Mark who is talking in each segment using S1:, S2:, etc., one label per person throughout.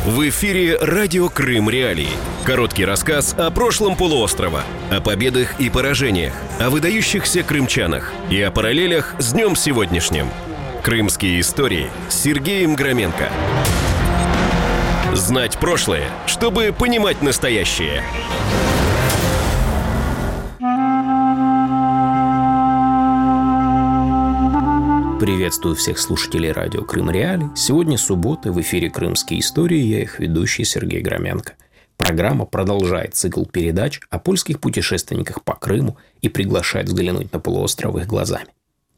S1: В эфире «Радио Крым Реалии». Короткий рассказ о прошлом полуострова, о победах и поражениях, о выдающихся крымчанах и о параллелях с днем сегодняшним. Крымские истории с Сергеем Громенко. Знать прошлое, чтобы понимать настоящее.
S2: Приветствую всех слушателей радио Крым Реалии. Сегодня суббота, в эфире «Крымские истории», я их ведущий Сергей Громенко. Программа продолжает цикл передач о польских путешественниках по Крыму и приглашает взглянуть на полуостров их глазами.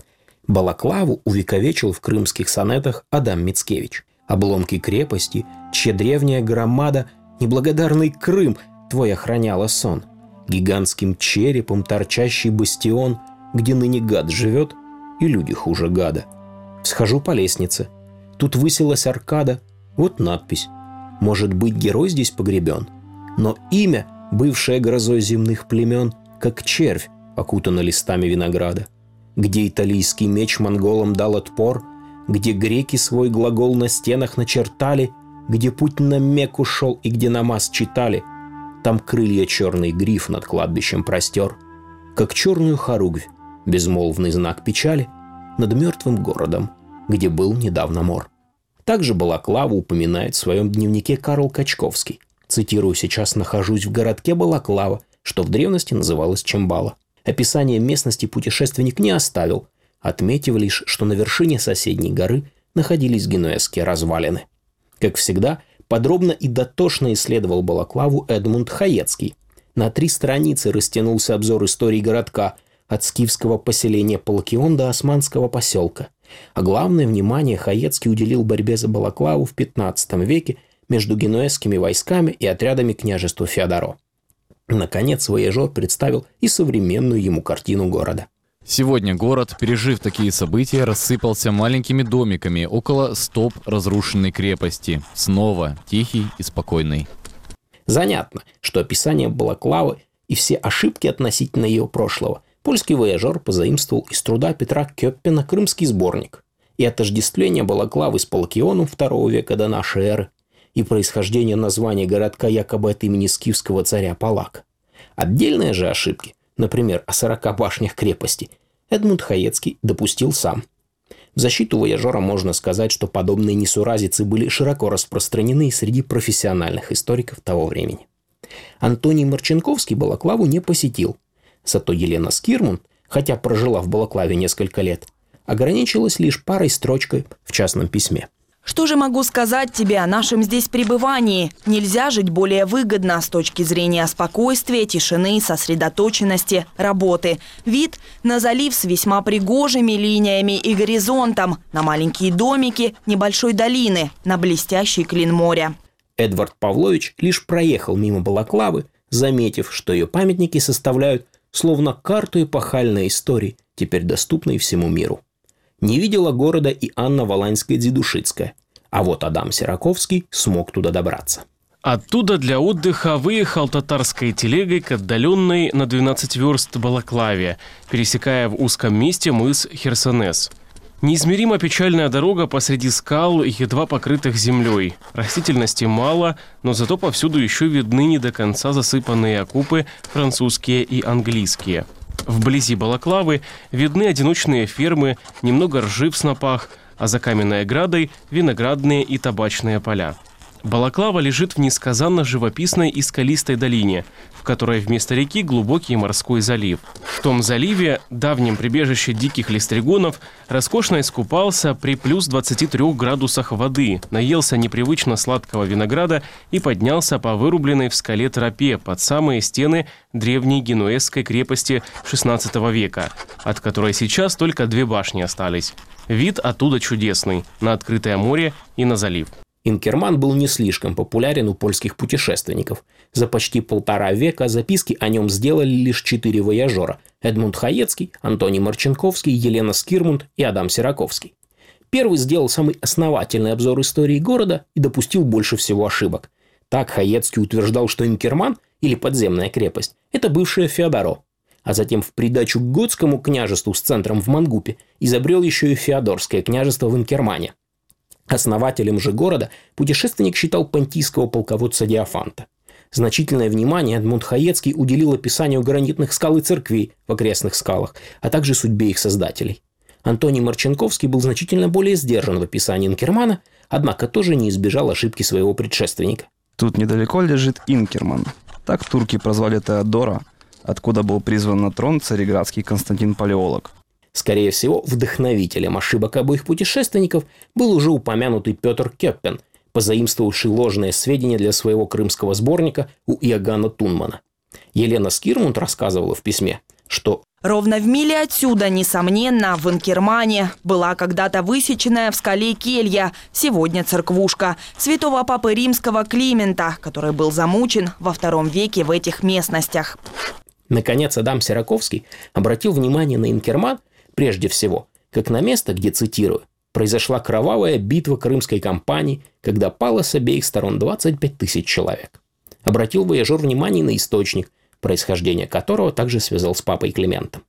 S2: Балаклаву увековечил в крымских сонетах Адам Мицкевич. Обломки крепости, чья древняя громада, неблагодарный Крым, твой охраняла сон. Гигантским черепом торчащий бастион, где ныне гад живет, и люди хуже гада. Схожу по лестнице. Тут высилась аркада. Вот надпись. Может быть, герой здесь погребен. Но имя, бывшее грозой земных племен, как червь, окутано листами винограда. Где италийский меч монголам дал отпор, где греки свой глагол на стенах начертали, где путь на Мекку шел и где намаз читали, там крылья черный гриф над кладбищем простер, как черную хоругвь, безмолвный знак печали над мертвым городом, где был недавно мор. Также Балаклаву упоминает в своем дневнике Карл Качковский. Цитирую: «Сейчас нахожусь в городке Балаклава, что в древности называлось Чембала». Описание местности путешественник не оставил, отметив лишь, что на вершине соседней горы находились генуэзские развалины. Как всегда, подробно и дотошно исследовал Балаклаву Эдмунд Хаецкий. На 3 страницы растянулся обзор истории городка, от скифского поселения Палакион до османского поселка. А главное внимание Хаецкий уделил борьбе за Балаклаву в XV веке между генуэзскими войсками и отрядами княжества Феодоро. Наконец, вояжер представил и современную ему картину города.
S3: Сегодня город, пережив такие события, рассыпался маленькими домиками около стоп разрушенной крепости. Снова тихий и спокойный.
S2: Занятно, что описание Балаклавы и все ошибки относительно ее прошлого польский вояжер позаимствовал из труда Петра Кёппена «Крымский сборник», и отождествление Балаклавы с Палакионом II века до нашей эры, и происхождение названия городка якобы от имени скифского царя Палака. Отдельные же ошибки, например, о 40 башнях крепости, Эдмунд Хаецкий допустил сам. В защиту вояжера можно сказать, что подобные несуразицы были широко распространены среди профессиональных историков того времени. Антоний Марченковский Балаклаву не посетил. Зато Елена Скирмунд, хотя прожила в Балаклаве несколько лет, ограничилась лишь парой строчкой в частном письме.
S4: Что же могу сказать тебе о нашем здесь пребывании? Нельзя жить более выгодно с точки зрения спокойствия, тишины, сосредоточенности, работы. Вид на залив с весьма пригожими линиями и горизонтом, на маленькие домики небольшой долины, на блестящий клин моря.
S2: Эдвард Павлович лишь проехал мимо Балаклавы, заметив, что ее памятники составляют словно карту эпохальной истории, теперь доступной всему миру. Не видела города и Анна Валанская-Дзидушицкая, а вот Адам Сираковский смог туда добраться.
S5: Оттуда для отдыха выехал татарской телегой к отдаленной на 12 верст Балаклаве, пересекая в узком месте мыс Херсонес. Неизмеримо печальная дорога посреди скал, едва покрытых землей. Растительности мало, но зато повсюду еще видны не до конца засыпанные окопы французские и английские. Вблизи Балаклавы видны одиночные фермы, немного ржи в снопах, а за каменной оградой виноградные и табачные поля. Балаклава лежит в несказанно живописной и скалистой долине, в которой вместо реки глубокий морской залив. В том заливе, давнем прибежище диких листригонов, роскошно искупался при плюс 23 градусах воды, наелся непривычно сладкого винограда и поднялся по вырубленной в скале тропе под самые стены древней генуэзской крепости XVI века, от которой сейчас только 2 башни остались. Вид оттуда чудесный, на открытое море и на залив.
S2: Инкерман был не слишком популярен у польских путешественников. За почти 1,5 века записки о нем сделали лишь 4 вояжера – Эдмунд Хаецкий, Антоний Марченковский, Елена Скирмунд и Адам Сираковский. Первый сделал самый основательный обзор истории города и допустил больше всего ошибок. Так Хаецкий утверждал, что Инкерман, или подземная крепость, это бывшее Феодоро. А затем в придачу к готскому княжеству с центром в Мангупе изобрел еще и Феодорское княжество в Инкермане. Основателем же города путешественник считал понтийского полководца Диофанта. Значительное внимание Эдмунд Хаецкий уделил описанию гранитных скал и церквей в окрестных скалах, а также судьбе их создателей. Антоний Марченковский был значительно более сдержан в описании Инкермана, однако тоже не избежал ошибки своего предшественника.
S6: Тут недалеко лежит Инкерман. Так турки прозвали Теодора, откуда был призван на трон цареградский Константин Палеолог.
S2: Скорее всего, вдохновителем ошибок обоих путешественников был уже упомянутый Петр Кёппен, позаимствовавший ложные сведения для своего крымского сборника у Иоганна Тунмана. Елена Скирмунд рассказывала в письме, что
S4: ровно в миле отсюда, несомненно, в Инкермане была когда-то высеченная в скале келья, сегодня церквушка, святого папы римского Климента, который был замучен во II веке в этих местностях.
S2: Наконец, Адам Сираковский обратил внимание на Инкерман прежде всего, как на место, где, цитирую, «произошла кровавая битва крымской кампании, когда пало с обеих сторон 25 тысяч человек». Обратил вояжер внимание на источник, происхождение которого также связал с папой Климентом.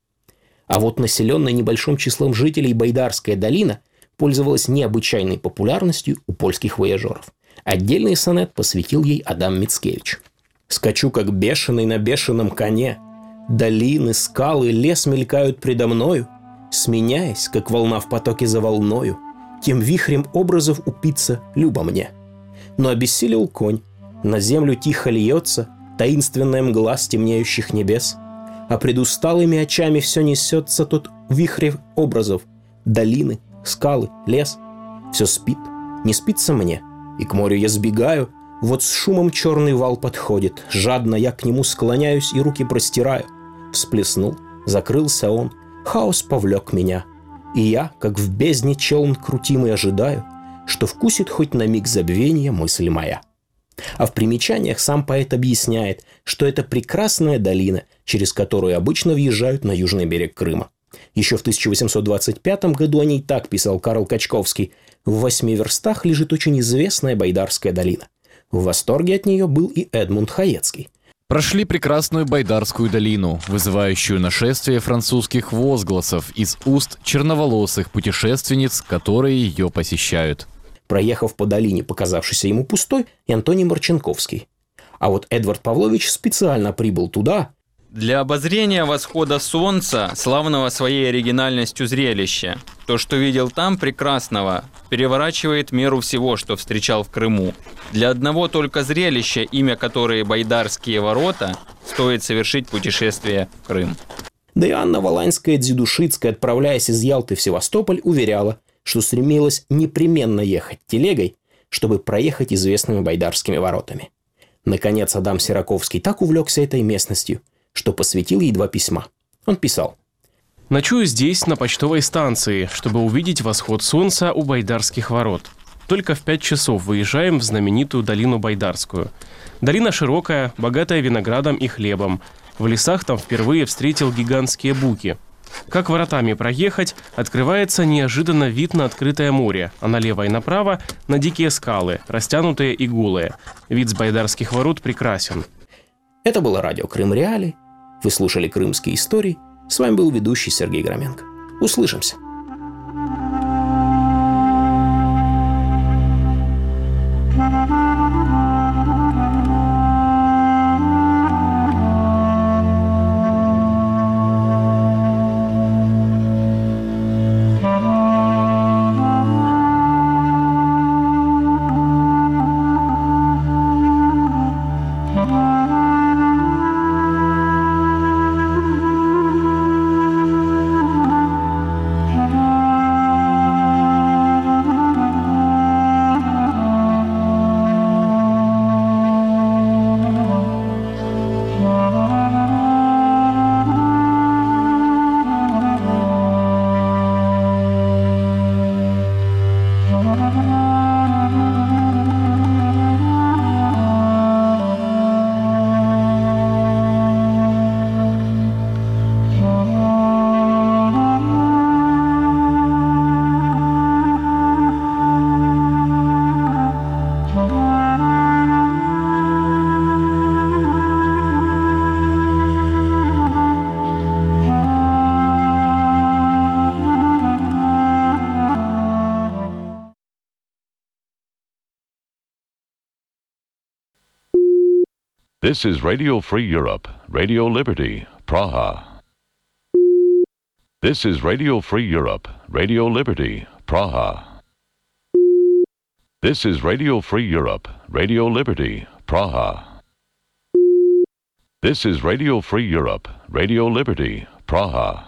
S2: А вот населенная небольшим числом жителей Байдарская долина пользовалась необычайной популярностью у польских вояжеров. Отдельный сонет посвятил ей Адам Мицкевич. «Скачу, как бешеный на бешеном коне. Долины, скалы, лес мелькают предо мною, сменяясь, как волна в потоке за волною, тем вихрем образов упиться любо мне. Но обессилел конь, на землю тихо льется таинственная мгла с темнеющих небес, а пред усталыми очами все несется тот вихрь образов, долины, скалы, лес. Все спит, не спится мне, и к морю я сбегаю, вот с шумом черный вал подходит, жадно я к нему склоняюсь и руки простираю. Всплеснул, закрылся он, хаос повлек меня, и я, как в бездне челн крутимый, ожидаю, что вкусит хоть на миг забвения мысль моя». А в примечаниях сам поэт объясняет, что это прекрасная долина, через которую обычно въезжают на южный берег Крыма. Еще в 1825 году о ней так писал Карл Качковский: «В 8 верстах лежит очень известная Байдарская долина». В восторге от нее был и Эдмунд Хаецкий.
S3: Прошли прекрасную Байдарскую долину, вызывающую нашествие французских возгласов из уст черноволосых путешественниц, которые ее посещают.
S2: Проехав по долине, показавшейся ему пустой, и Антоний Марченковский. А вот Эдвард Павлович специально прибыл туда
S7: для обозрения восхода солнца, славного своей оригинальностью зрелища. То, что видел там прекрасного, переворачивает меру всего, что встречал в Крыму. Для одного только зрелища, имя которое Байдарские ворота, стоит совершить путешествие в Крым.
S2: Да и Анна Валанская-Дзидушицкая, отправляясь из Ялты в Севастополь, уверяла, что стремилась непременно ехать телегой, чтобы проехать известными Байдарскими воротами. Наконец, Адам Сираковский так увлекся этой местностью, что посвятил ей 2 письма. Он писал:
S5: «Ночую здесь, на почтовой станции, чтобы увидеть восход солнца у Байдарских ворот. Только в 5 часов выезжаем в знаменитую долину Байдарскую. Долина широкая, богатая виноградом и хлебом. В лесах там впервые встретил гигантские буки. Как воротами проехать, открывается неожиданно вид на открытое море, а налево и направо на дикие скалы, растянутые и голые. Вид с Байдарских ворот прекрасен».
S2: Это было радио Крым Реалии. Вы слушали «Крымские истории». С вами был ведущий Сергей Громенко. Услышимся.
S8: This is Radio Free Europe, Radio Liberty, Praha. This is Radio Free Europe, Radio Liberty, Praha. This is Radio Free Europe, Radio Liberty, Praha. This is Radio Free Europe, Radio Liberty, Praha.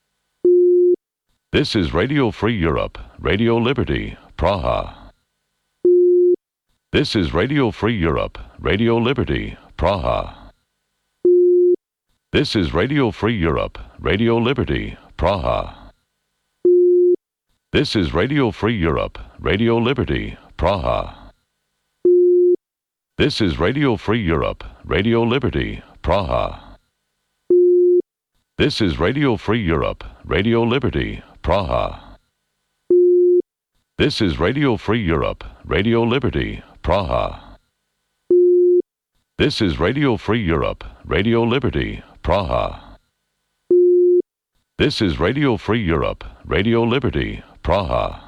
S8: This is Radio Free Europe, Radio Liberty, Praha. This is Radio Free Europe, Radio Liberty, Praha. This is Radio Free Europe, Radio Liberty, Praha. This is Radio Free Europe, Radio Liberty, Praha. This is Radio Free Europe, Radio Liberty, Praha. This is Radio Free Europe, Radio Liberty, Praha. This is Radio Free Europe, Radio Liberty, Praha. This is Radio Free Europe, Radio Liberty, Praha. This is Radio Free Europe, Radio Liberty, Praha.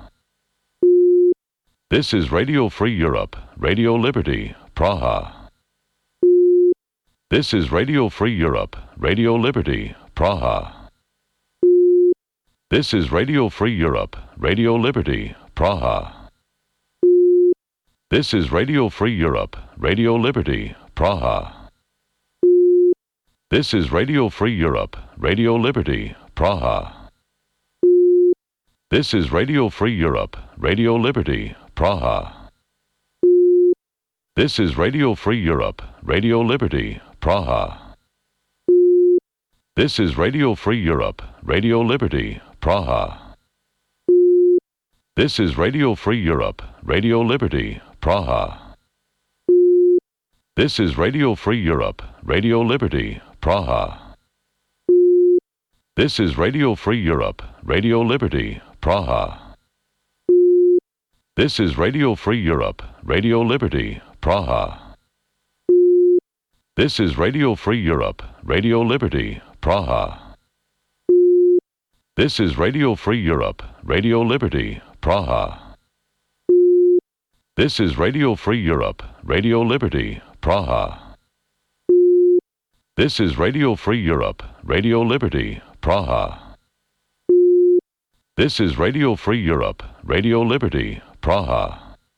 S8: This is Radio Free Europe, Radio Liberty, Praha. This is Radio Free Europe, Radio Liberty, Praha. This is Radio Free Europe, Radio Liberty, Praha. This is Radio Free Europe, Radio Liberty, Praha. This is Radio Free Europe, Radio Liberty, Praha. This is Radio Free Europe, Radio Liberty, Praha. This is Radio Free Europe, Radio Liberty, Praha. This is Radio Free Europe, Radio Liberty, Praha. This is Radio Free Europe, Radio Liberty, Praha. This is Radio Free Europe, Radio Liberty, Praha. This is Radio Free Europe, Radio Liberty, Praha. This is Radio Free Europe, Radio Liberty, Praha. This is Radio Free Europe, Radio Liberty, Praha. This is Radio Free Europe, Radio Liberty, Praha. This is Radio Free Europe, Radio Liberty, Praha. This is Radio Free Europe, Radio Liberty, Praha. This is Radio Free Europe, Radio Liberty, Praha.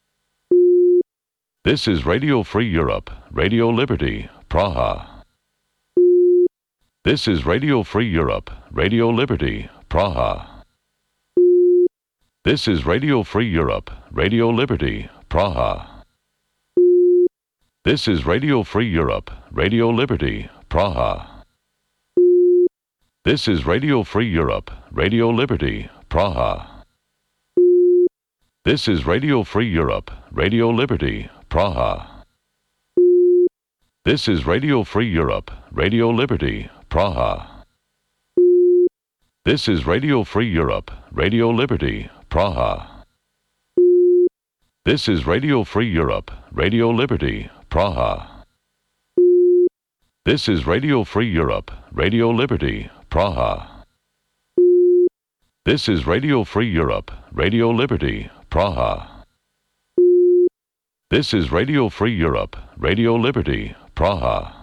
S8: This is Radio Free Europe, Radio Liberty, Praha. This is Radio Free Europe, Radio Liberty, Praha. This is Radio Free Europe, Radio Liberty, Praha. This is Radio Free Europe, Radio Liberty, Praha. This is Radio Free Europe, Radio Liberty, Praha. This is Radio Free Europe, Radio Liberty, Praha. This is Radio Free Europe, Radio Liberty, Praha. This is Radio Free Europe, Radio Liberty, Praha. This is Radio Free Europe, Radio Liberty, Praha. This is Radio Free Europe, Radio Liberty, Praha. This is Radio Free Europe, Radio Liberty, Praha. This is Radio Free Europe, Radio Liberty, Praha.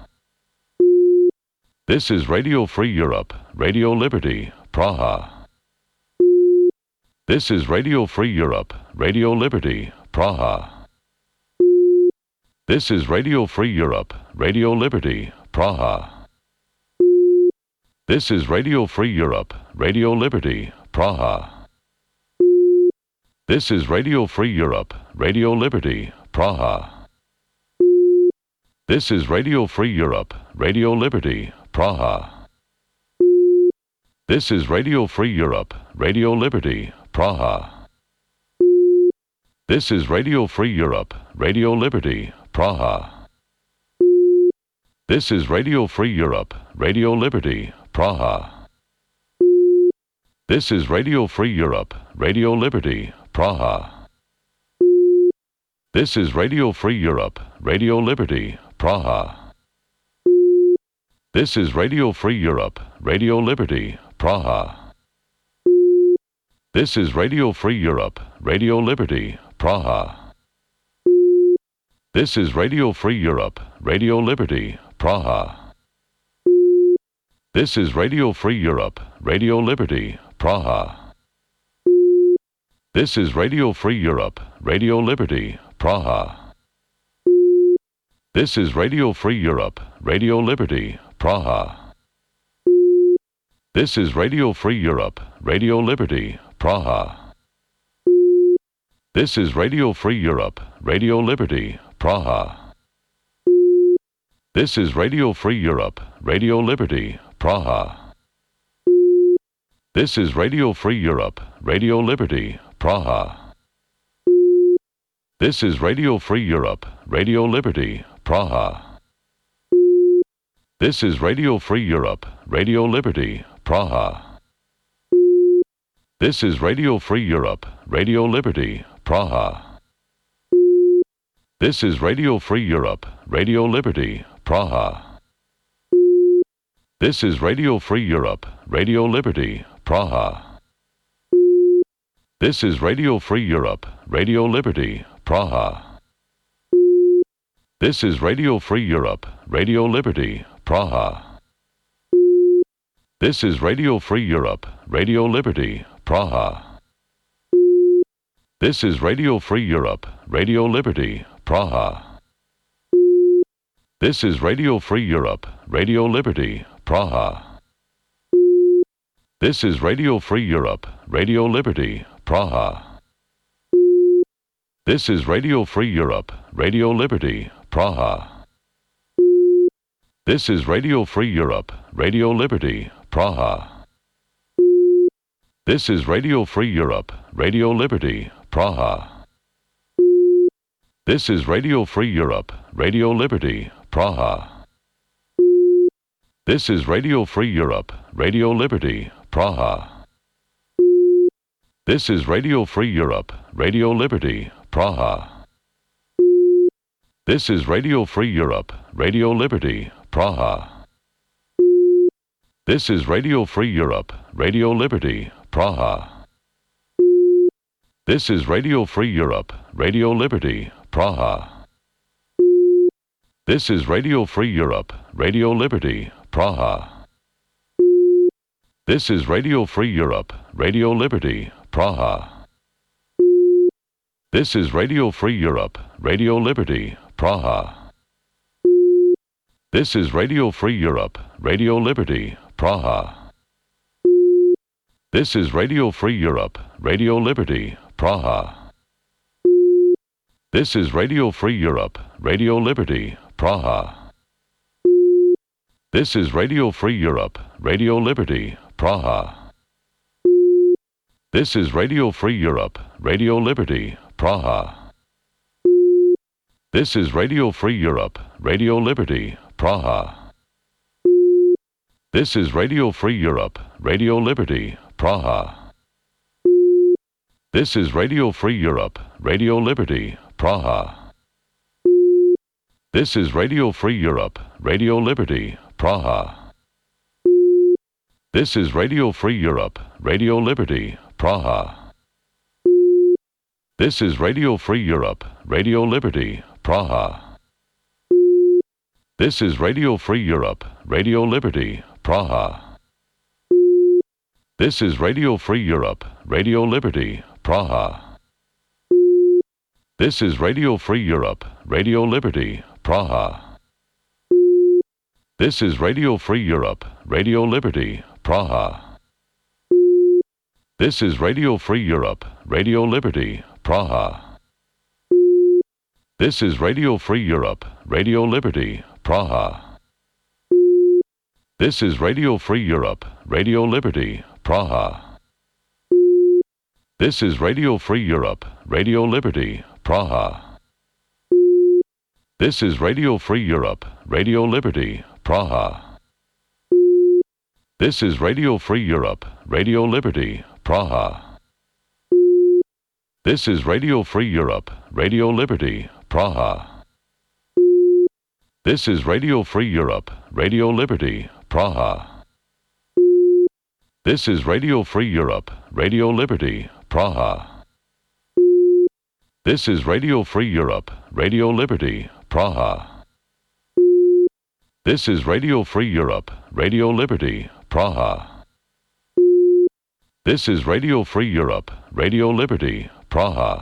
S8: This is Radio Free Europe, Radio Liberty, Praha. This is Radio Free Europe, Radio Liberty, Praha. This is Radio Free Europe, Radio Liberty, Praha. This is Radio Free Europe, Radio Liberty, Praha. This is Radio Free Europe, Radio Liberty, Praha. This is Radio Free Europe, Radio Liberty, Praha. This is Radio Free Europe, Radio Liberty, Praha. This is Radio Free Europe, Radio Liberty, Praha. This is Radio Free Europe, Radio Liberty, Praha. This is Radio Free Europe, Radio Liberty, Praha. This is Radio Free Europe, Radio Liberty, Praha. This is Radio Free Europe, Radio Liberty, Praha. This is Radio Free Europe, Radio Liberty, Praha. This is Radio Free Europe, Radio Liberty, Praha. This is Radio Free Europe, Radio Liberty, Praha. This is Radio Free Europe, Radio Liberty, Praha. This is Radio Free Europe, Radio Liberty, Praha. This is Radio Free Europe, Radio Liberty, Praha. This is Radio Free Europe, Radio Liberty, Praha. This is Radio Free Europe, Radio Liberty, Praha. This is Radio Free Europe, Radio Liberty, Praha. This is Radio Free Europe, Radio Liberty, Praha. This is Radio Free Europe, Radio Liberty, Praha. This is Radio Free Europe, Radio Liberty, Praha. This is Radio Free Europe, Radio Liberty, Praha. This is Radio Free Europe, Radio Liberty, Praha. This is Radio Free Europe, Radio Liberty, Praha. This is Radio Free Europe, Radio Liberty, Praha. This is Radio Free Europe, Radio Liberty, Praha. This is Radio Free Europe, Radio Liberty, Praha. This is Radio Free Europe, Radio Liberty, Praha. This is Radio Free Europe, Radio Liberty, Praha. This is Radio Free Europe, Radio Liberty, Praha. This is Radio Free Europe, Radio Liberty, Praha. This is Radio Free Europe, Radio Liberty, Praha. This is Radio Free Europe, Radio Liberty, Praha. This is Radio Free Europe, Radio Liberty, Praha. This is Radio Free Europe, Radio Liberty, Praha. This is Radio Free Europe, Radio Liberty, Praha. This is Radio Free Europe, Radio Liberty, Praha. This is Radio Free Europe, Radio Liberty, Praha. This is Radio Free Europe, Radio Liberty, Praha. This is Radio Free Europe, Radio Liberty, Praha. This is Radio Free Europe, Radio Liberty, Praha. This is Radio Free Europe, Radio Liberty, Praha. This is Radio Free Europe, Radio Liberty, Praha. This is Radio Free Europe, Radio Liberty, Praha. This is Radio Free Europe, Radio Liberty, Praha. This is Radio Free Europe, Radio Liberty, Praha. This is Radio Free Europe, Radio Liberty, Praha. This is Radio Free Europe, Radio Liberty, Praha. This is Radio Free Europe, Radio Liberty, Praha. This is Radio Free Europe, Radio Liberty, Praha. This is Radio Free Europe, Radio Liberty, Praha. This is Radio Free Europe, Radio Liberty, Praha. This is Radio Free Europe, Radio Liberty, Praha. This is Radio Free Europe, Radio Liberty, Praha. This is Radio Free Europe, Radio Liberty, Praha. This is Radio Free Europe, Radio Liberty, Praha. This is Radio Free Europe, Radio Liberty, Praha. This is Radio Free Europe, Radio Liberty, Praha. This is Radio Free Europe, Radio Liberty, Praha. This is Radio Free Europe, Radio Liberty, Praha. This is Radio Free Europe, Radio Liberty, Praha. This is Radio Free Europe, Radio Liberty, Praha. This is Radio Free Europe, Radio Liberty, Praha. This is Radio Free Europe, Radio Liberty, Praha. This is Radio Free Europe, Radio Liberty, Praha. This is Radio Free Europe, Radio Liberty, Praha. This is Radio Free Europe, Radio Liberty, Praha. This is Radio Free Europe, Radio Liberty, Praha.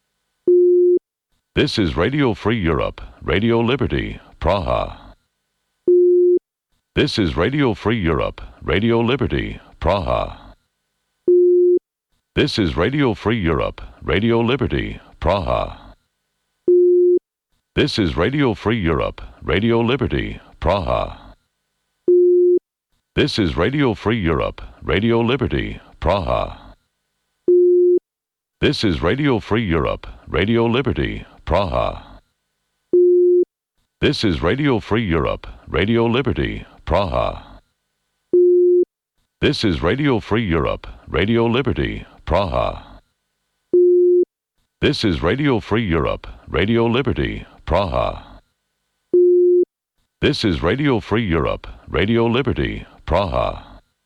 S8: This is Radio Free Europe, Radio Liberty, Praha. This is Radio Free Europe, Radio Liberty, Praha. This is Radio Free Europe, Radio Liberty, Praha. This is Radio Free Europe, Radio Liberty, Praha. This is Radio Free Europe, Radio Liberty, Praha. This is Radio Free Europe, Radio Liberty, Praha. This is Radio Free Europe, Radio Liberty, Praha. This is Radio Free Europe, Radio Liberty, Praha. This is Radio Free Europe, Radio Liberty, Praha. This is Radio Free Europe, Radio Liberty, Praha.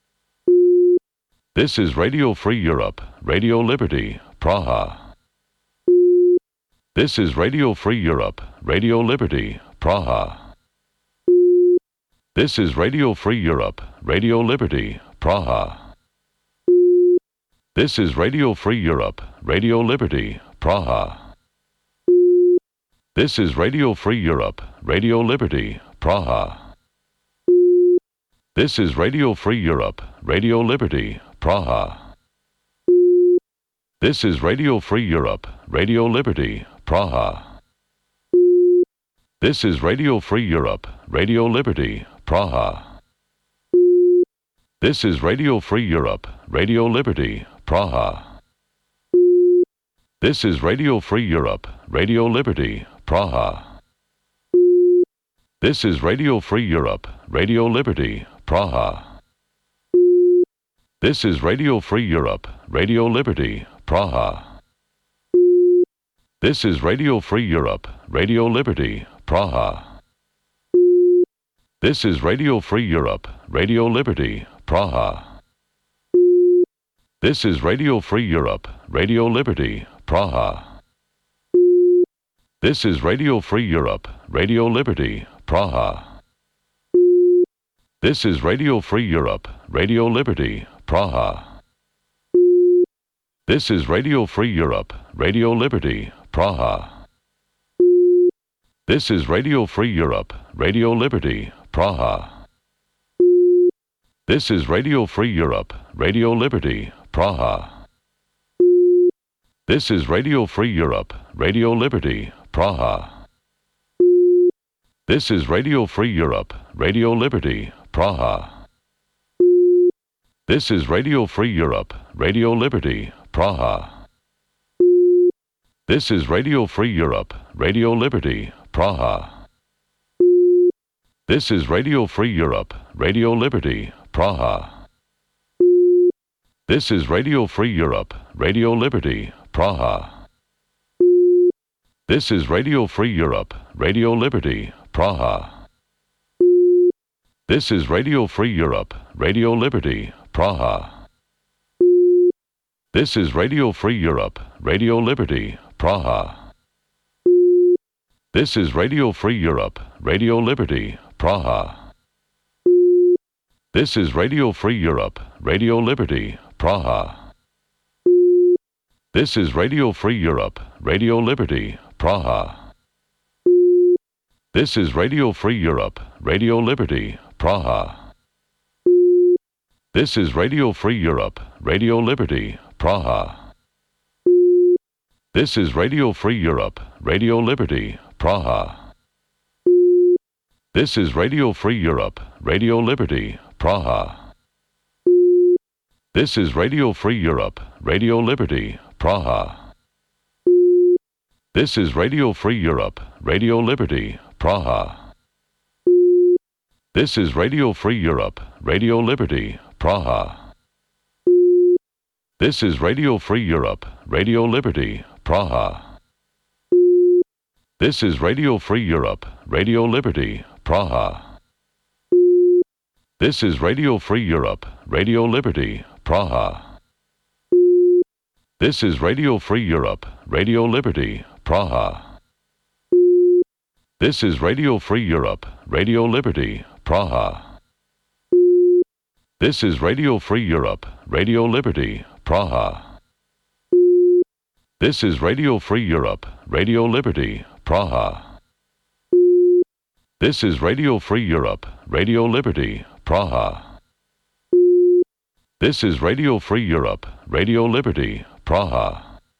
S8: This is Radio Free Europe, Radio Liberty, Praha. This is Radio Free Europe, Radio Liberty, Praha. This is Radio Free Europe, Radio Liberty, Praha. This is Radio Free Europe, Radio Liberty, Praha. This is Radio Free Europe, Radio Liberty, Praha. This is Radio Free Europe, Radio Liberty, Praha. This is Radio Free Europe, Radio Liberty, Praha. This is Radio Free Europe, Radio Liberty, Praha. This is Radio Free Europe, Radio Liberty, Praha. This is Radio Free Europe, Radio Liberty, Praha. This is Radio Free Europe, Radio Liberty, Praha. This is Radio Free Europe, Radio Liberty, Praha. This is Radio Free Europe, Radio Liberty, Praha. This is Radio Free Europe, Radio Liberty, Praha. This is Radio Free Europe, Radio Liberty, Praha. This is Radio Free Europe, Radio Liberty, Praha. This is Radio Free Europe, Radio Liberty, Praha. This is Radio Free Europe, Radio Liberty, Praha. This is Radio Free Europe, Radio Liberty, Praha. This is Radio Free Europe, Radio Liberty, Praha. This is Radio Free Europe, Radio Liberty, Praha. This is Radio Free Europe, Radio Liberty, Praha. This is Radio Free Europe, Radio Liberty, Praha. This is Radio Free Europe, Radio Liberty, Praha. This is Radio Free Europe, Radio Liberty, Praha. This is Radio Free Europe, Radio Liberty, Praha. This is Radio Free Europe, Radio Liberty, Praha. This is Radio Free Europe, Radio Liberty, Praha. This is Radio Free Europe, Radio Liberty, Praha. This is Radio Free Europe, Radio Liberty, Praha. This is Radio Free Europe, Radio Liberty, Praha. This is Radio Free Europe, Radio Liberty, Praha. This is Radio Free Europe, Radio Liberty, Praha. This is Radio Free Europe, Radio Liberty, Praha. This is Radio Free Europe, Radio Liberty, Praha. This is Radio Free Europe, Radio Liberty, Praha. This is Radio Free Europe, Radio Liberty, Praha. This is Radio Free Europe, Radio Liberty, Praha. This is Radio Free Europe, Radio Liberty, Praha. This is Radio Free Europe, Radio Liberty, Praha. This is Radio Free Europe, Radio Liberty, Praha. This is Radio Free Europe, Radio Liberty, Praha. This is Radio Free Europe, Radio Liberty, Praha. This is Radio Free Europe, Radio Liberty, Praha. This is Radio Free Europe, Radio Liberty, Praha. This is Radio Free Europe, Radio Liberty, Praha. This is Radio Free Europe, Radio Liberty, Praha. This is Radio Free Europe, Radio Liberty, Praha.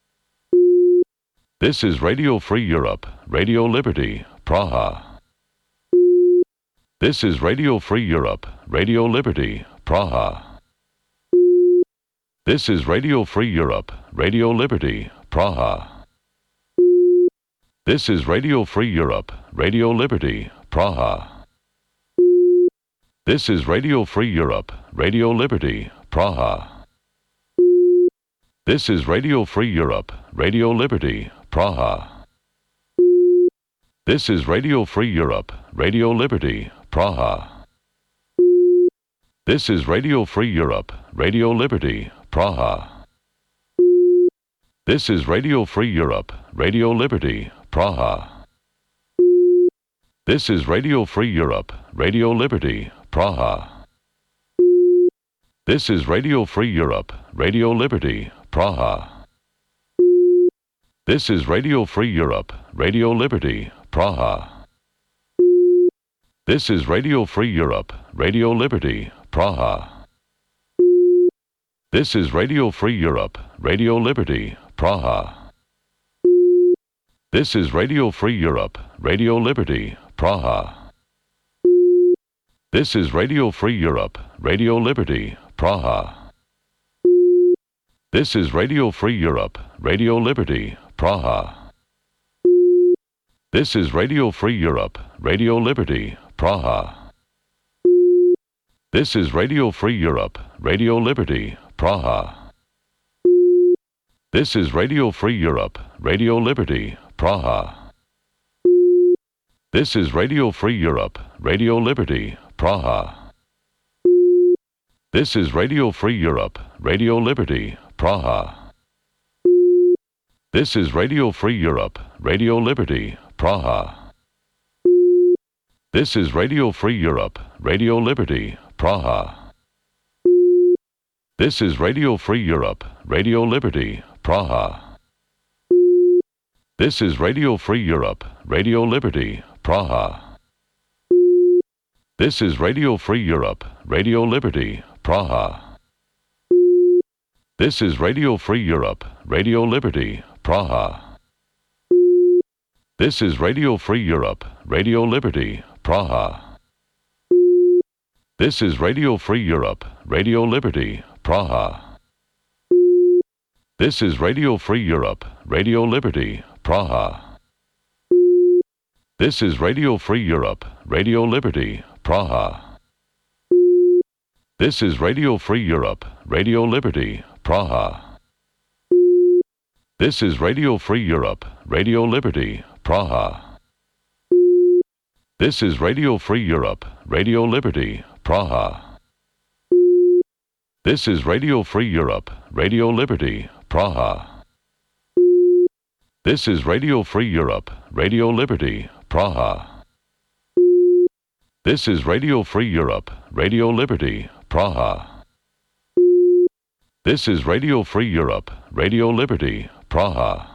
S8: This is Radio Free Europe, Radio Liberty, Praha. This is Radio Free Europe, Radio Liberty, Praha. This is Radio Free Europe, Radio Liberty, Praha. This is Radio Free Europe, Radio Liberty, Praha. This is Radio Free Europe, Radio Liberty, Praha. This is Radio Free Europe, Radio Liberty, Praha. This is Radio Free Europe, Radio Liberty, Praha. This is Radio Free Europe, Radio Liberty, Praha. This is Radio Free Europe, Radio Liberty, Praha. This is Radio Free Europe, Radio Liberty, Praha. This is Radio Free Europe, Radio Liberty, Praha. This is Radio Free Europe, Radio Liberty, Praha. This is Radio Free Europe, Radio Liberty, Praha. This is Radio Free Europe, Radio Liberty, Praha. This is Radio Free Europe, Radio Liberty, Praha. This is Radio Free Europe, Radio Liberty, Praha. This is Radio Free Europe, Radio Liberty, Praha. This is Radio Free Europe, Radio Liberty, Praha. This is Radio Free Europe, Radio Liberty, Praha. This is Radio Free Europe, Radio Liberty, Praha. This is Radio Free Europe, Radio Liberty, Praha. This is Radio Free Europe, Radio Liberty, Praha. This is Radio Free Europe, Radio Liberty, Praha. This is Radio Free Europe, Radio Liberty, Praha. This is Radio Free Europe, Radio Liberty, Praha. This is Radio Free Europe, Radio Liberty, Praha. This is Radio Free Europe, Radio Liberty, Praha. This is Radio Free Europe, Radio Liberty, Praha. This is Radio Free Europe, Radio Liberty, Praha. This is Radio Free Europe, Radio Liberty, Praha. This is Radio Free Europe, Radio Liberty, Praha. This is Radio Free Europe, Radio Liberty, Praha. This is Radio Free Europe, Radio Liberty, Praha. This is Radio Free Europe, Radio Liberty, Praha. This is Radio Free Europe, Radio Liberty, Praha. This is Radio Free Europe, Radio Liberty, Praha. This is Radio Free Europe, Radio Liberty, Praha. This is Radio Free Europe, Radio Liberty, Praha. This is Radio Free Europe, Radio Liberty, Praha.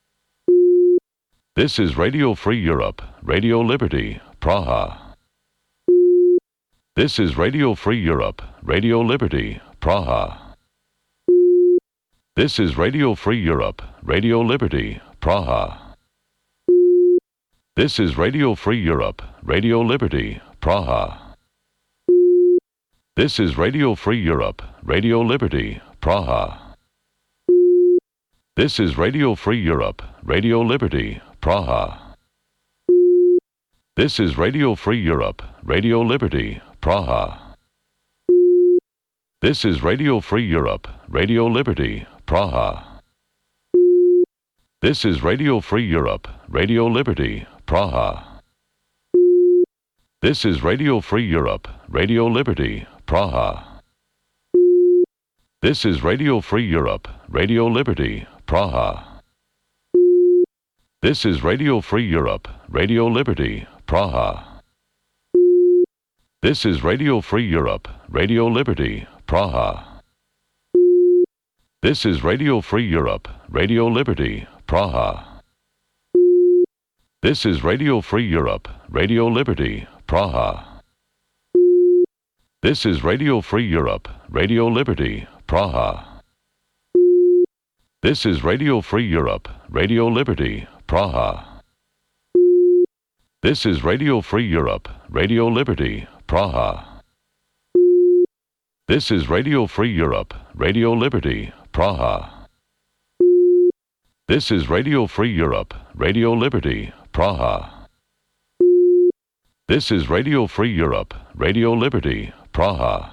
S8: This is Radio Free Europe, Radio Liberty, Praha. This is Radio Free Europe, Radio Liberty, Praha. This is Radio Free Europe, Radio Liberty, Praha. This is Radio Free Europe, Radio Liberty, Praha. This is Radio Free Europe, Radio Liberty, Praha. This is Radio Free Europe, Radio Liberty, Praha. This is Radio Free Europe, Radio Liberty, Praha. This is Radio Free Europe, Radio Liberty, Praha. This is Radio Free Europe, Radio Liberty, Praha. This is Radio Free Europe, Radio Liberty, Praha. This is Radio Free Europe, Radio Liberty, Praha. This is Radio Free Europe, Radio Liberty, Praha. This is Radio Free Europe, Radio Liberty, Praha. This is Radio Free Europe, Radio Liberty, Praha. This is Radio Free Europe, Radio Liberty, Praha. This is Radio Free Europe, Radio Liberty, Praha. This is Radio Free Europe, Radio Liberty, Praha. This is Radio Free Europe, Radio Liberty, Praha. This is Radio Free Europe, Radio Liberty, Praha. This is Radio Free Europe, Radio Liberty, Praha. This is Radio Free Europe, Radio Liberty, Praha.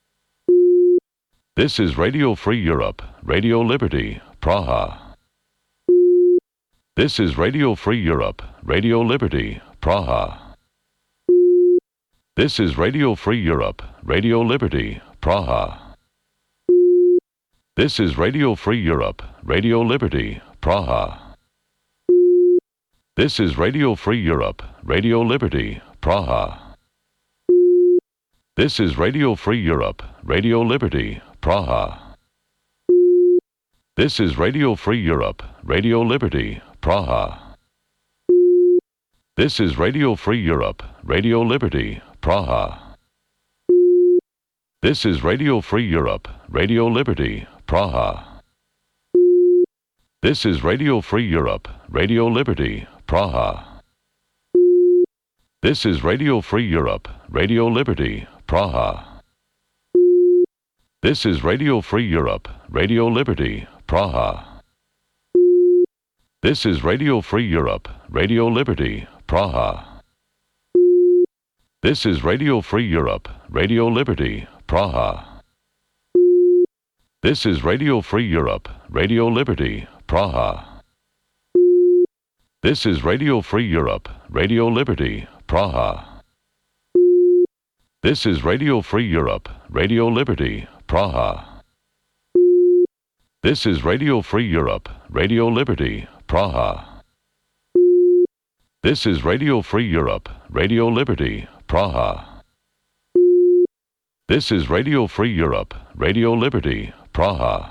S8: This is Radio Free Europe, Radio Liberty, Praha. This is Radio Free Europe, Radio Liberty, Praha. This is Radio Free Europe, Radio Liberty, Praha. This is Radio Free Europe, Radio Liberty, Praha. This is Radio Free Europe, Radio Liberty, Praha. This is Radio Free Europe, Radio Liberty, Praha. This is Radio Free Europe, Radio Liberty, Praha. This is Radio Free Europe, Radio Liberty, Praha. This is Radio Free Europe, Radio Liberty, Praha. This is Radio Free Europe, Radio Liberty, Praha. This is Radio Free Europe, Radio Liberty, Praha. This is Radio Free Europe, Radio Liberty, Praha. This is Radio Free Europe, Radio Liberty, Praha. This is Radio Free Europe, Radio Liberty, Praha. This is Radio Free Europe, Radio Liberty, Praha. This is Radio Free Europe, Radio Liberty, Praha. This is Radio Free Europe, Radio Liberty, Praha. This is Radio Free Europe, Radio Liberty, Praha. This is Radio Free Europe, Radio Liberty, Praha. This is Radio Free Europe, Radio Liberty, Praha.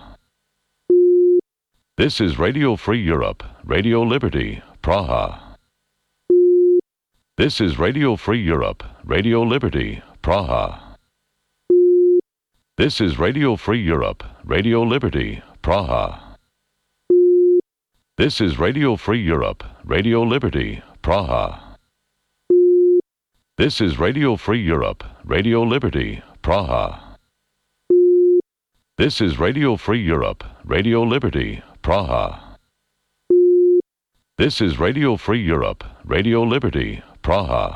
S8: This is Radio Free Europe, Radio Liberty, Praha. This is Radio Free Europe, Radio Liberty, Praha. This is Radio Free Europe, Radio Liberty, Praha. This is Radio Free Europe, Radio Liberty, Praha. This is Radio Free Europe, Radio Liberty, Praha. This is Radio Free Europe, Radio Liberty, Praha. This is Radio Free Europe, Radio Liberty, Praha.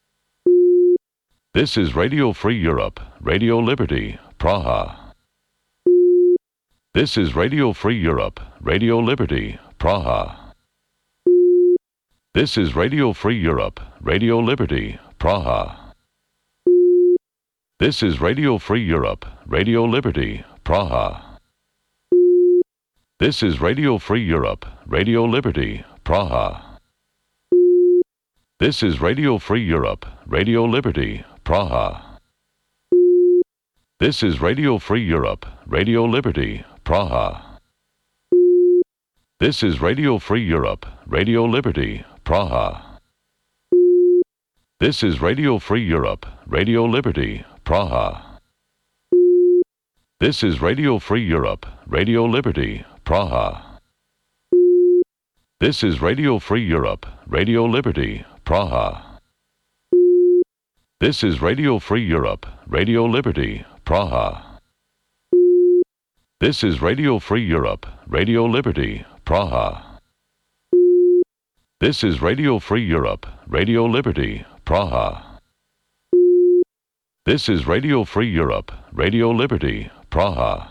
S8: This is Radio Free Europe, Radio Liberty, Praha. This is Radio Free Europe, Radio Liberty, Praha. This is Radio Free Europe, Radio Liberty, Praha. This is Radio Free Europe, Radio Liberty, Praha. This is Radio Free Europe, Radio Liberty, Praha. This is Radio Free Europe, Radio Liberty, Praha. This is Radio Free Europe, Radio Liberty, Praha. This is Radio Free Europe, Radio Liberty, Praha. This is Radio Free Europe, Radio Liberty, Praha. This is Radio Free Europe, Radio Liberty, Praha. This is Radio Free Europe, Radio Liberty, Praha. This is Radio Free Europe, Radio Liberty, Praha. This is Radio Free Europe, Radio Liberty, Praha. This is Radio Free Europe, Radio Liberty, Praha. This is Radio Free Europe, Radio Liberty, Praha.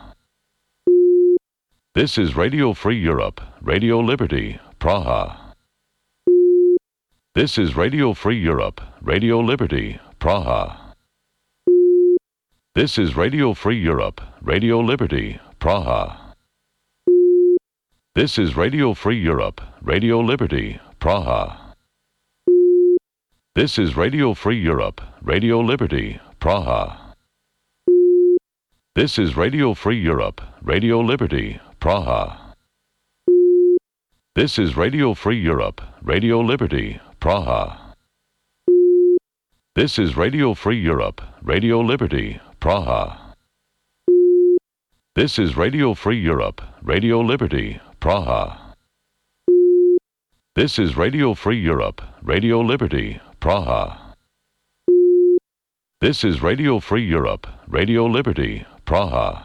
S8: This is Radio Free Europe, Radio Liberty, Praha. This is Radio Free Europe, Radio Liberty, Praha. This is Radio Free Europe, Radio Liberty, Praha. This is Radio Free Europe, Radio Liberty, Praha. This is Radio Free Europe, Radio Liberty, Praha. This is Radio Free Europe, Radio Liberty, Praha. This is Radio Free Europe, Radio Liberty, Praha. This is Radio Free Europe, Radio Liberty, Praha. This is Radio Free Europe, Radio Liberty, Praha. This is Radio Free Europe, Radio Liberty, Praha. This is Radio Free Europe, Radio Liberty, Praha.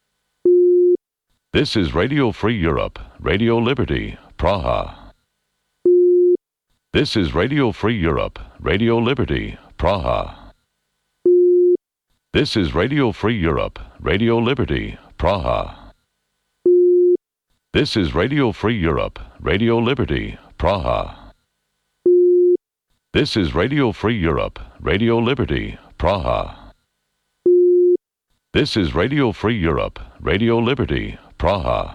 S8: This is Radio Free Europe, Radio Liberty, Praha. This is Radio Free Europe, Radio Liberty, Praha. This is Radio Free Europe, Radio Liberty, Praha. This is Radio Free Europe, Radio Liberty, Praha. This is Radio Free Europe, Radio Liberty, Praha. This is Radio Free Europe, Radio Liberty, Praha.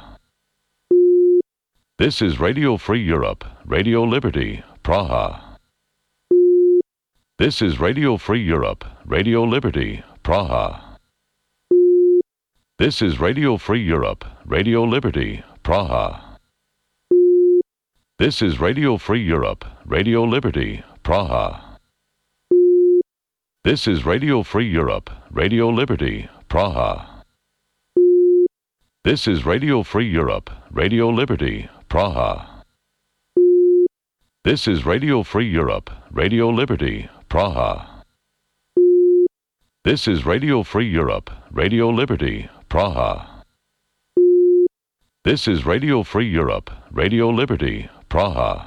S8: This is Radio Free Europe, Radio Liberty, Praha. This is Radio Free Europe, Radio Liberty, Praha. This is Radio Free Europe, Radio Liberty, Praha. This is Radio Free Europe, Radio Liberty, Praha. This is Radio Free Europe, Radio Liberty, Praha. This is Radio Free Europe, Radio Liberty, Praha. This is Radio Free Europe, Radio Liberty, Praha. This is Radio Free Europe, Radio Liberty, Praha. This is Radio Free Europe, Radio Liberty, Praha.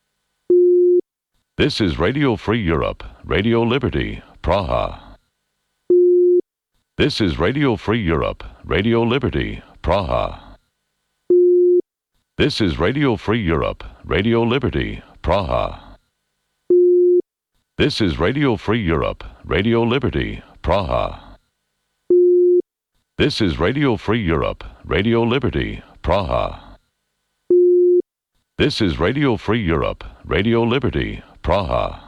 S8: This is Radio Free Europe, Radio Liberty, Praha. This is Radio Free Europe, Radio Liberty, Praha. This is Radio Free Europe, Radio Liberty, Praha. This is Radio Free Europe, Radio Liberty, Praha. This is Radio Free Europe, Radio Liberty, Praha. This is Radio Free Europe, Radio Liberty, Praha.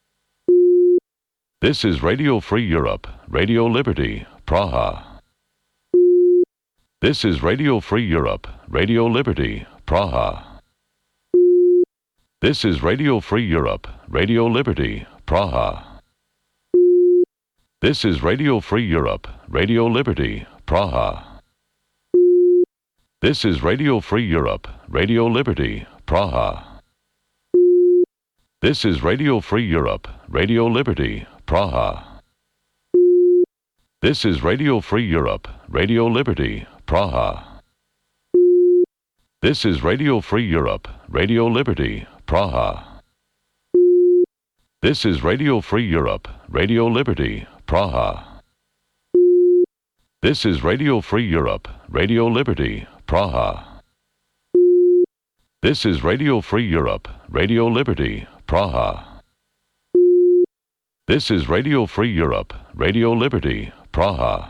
S8: This is Radio Free Europe, Radio Liberty, Praha. This is Radio Free Europe, Radio Liberty, Praha. This is Radio Free Europe, Radio Liberty, Praha. This is Radio Free Europe, Radio Liberty, Praha. This is Radio Free Europe, Radio Liberty, Praha. This is Radio Free Europe, Radio Liberty, Praha. This is Radio Free Europe, Radio Liberty, Praha. This is Radio Free Europe, Radio Liberty, Praha. This is Radio Free Europe, Radio Liberty, Praha. This is Radio Free Europe, Radio Liberty, Praha. This is Radio Free Europe, Radio Liberty, Praha. This is Radio Free Europe, Radio Liberty, Praha.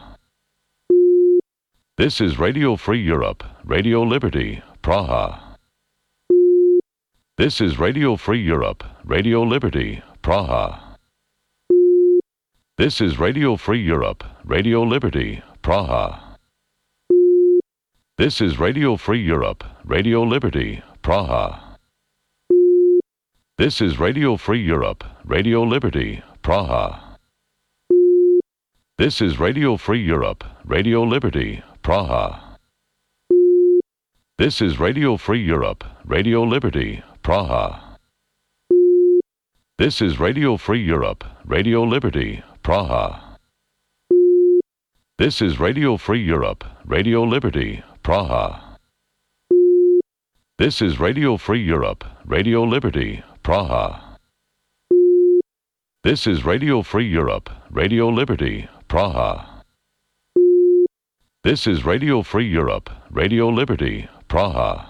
S8: This is Radio Free Europe, Radio Liberty, Praha. This is Radio Free Europe, Radio Liberty, Praha. This is Radio Free Europe, Radio Liberty, Praha. This is Radio Free Europe, Radio Liberty, Praha. This is Radio Free Europe, Radio Liberty, Praha. This is Radio Free Europe, Radio Liberty, Praha. This is Radio Free Europe, Radio Liberty, Praha. This is Radio Free Europe, Radio Liberty, Praha. This is Radio Free Europe, Radio Liberty, Praha. This is Radio Free Europe, Radio Liberty, Praha. This is Radio Free Europe, Radio Liberty, Praha. This is Radio Free Europe, Radio Liberty, Praha.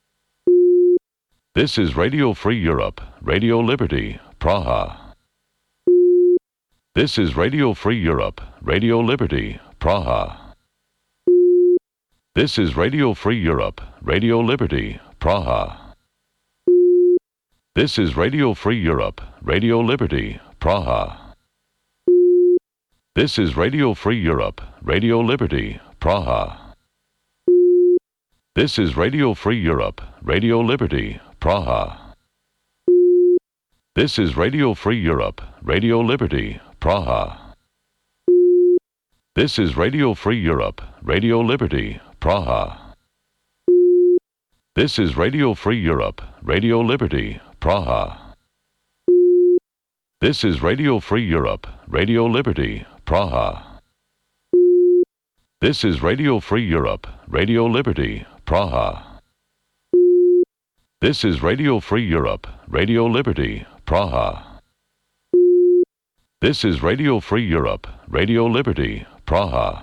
S8: This is Radio Free Europe, Radio Liberty, Praha. This is Radio Free Europe, Radio Liberty, Praha. This is Radio Free Europe, Radio Liberty, Praha. This is Radio Free Europe, Radio Liberty, Praha. This is Radio Free Europe, Radio Liberty, Praha. This is Radio Free Europe, Radio Liberty, Praha. This is Radio Free Europe, Radio Liberty, Praha. This is Radio Free Europe, Radio Liberty, Praha. This is Radio Free Europe, Radio Liberty, Praha. This is Radio Free Europe, Radio Liberty, Praha. This is Radio Free Europe, Radio Liberty, Praha. This is Radio Free Europe, Radio Liberty, Praha. This is Radio Free Europe, Radio Liberty, Praha.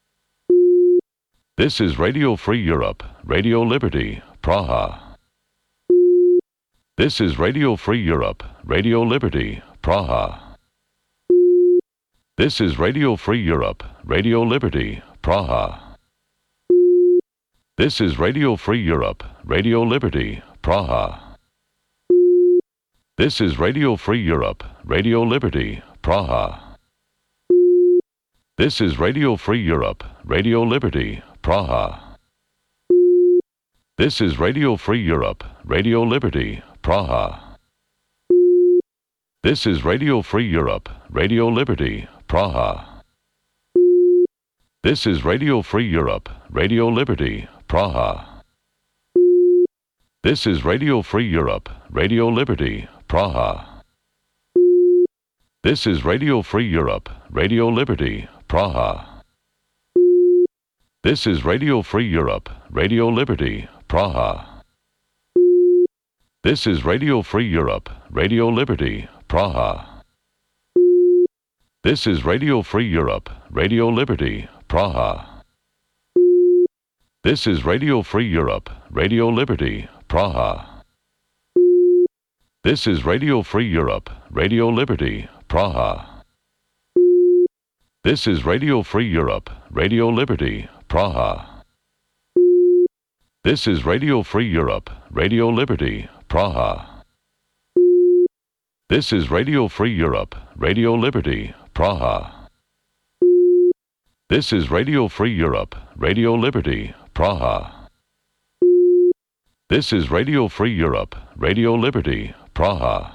S8: This is Radio Free Europe, Radio Liberty, Praha. This is Radio Free Europe, Radio Liberty, Praha. This is Radio Free Europe, Radio Liberty, Praha. This is Radio Free Europe, Radio Liberty, Praha. This is Radio Free Europe, Radio Liberty, Praha. This is Radio Free Europe, Radio Liberty, Praha. This is Radio Free Europe, Radio Liberty, Praha. This is Radio Free Europe, Radio Liberty, Praha. This is Radio Free Europe, Radio Liberty, Praha. This is Radio Free Europe, Radio Liberty, Praha. This is Radio Free Europe, Radio Liberty, Praha. This is Radio Free Europe, Radio Liberty, Praha. This is Radio Free Europe, Radio Liberty, Praha. This is Radio Free Europe, Radio Liberty, Praha. This is Radio Free Europe, Radio Liberty, Praha. This is Radio Free Europe, Radio Liberty, Praha. This is Radio Free Europe, Radio Liberty, Praha. This is Radio Free Europe, Radio Liberty, Praha. This is Radio Free Europe, Radio Liberty, Praha. This is Radio Free Europe, Radio Liberty, Praha. This is Radio Free Europe, Radio Liberty, Praha.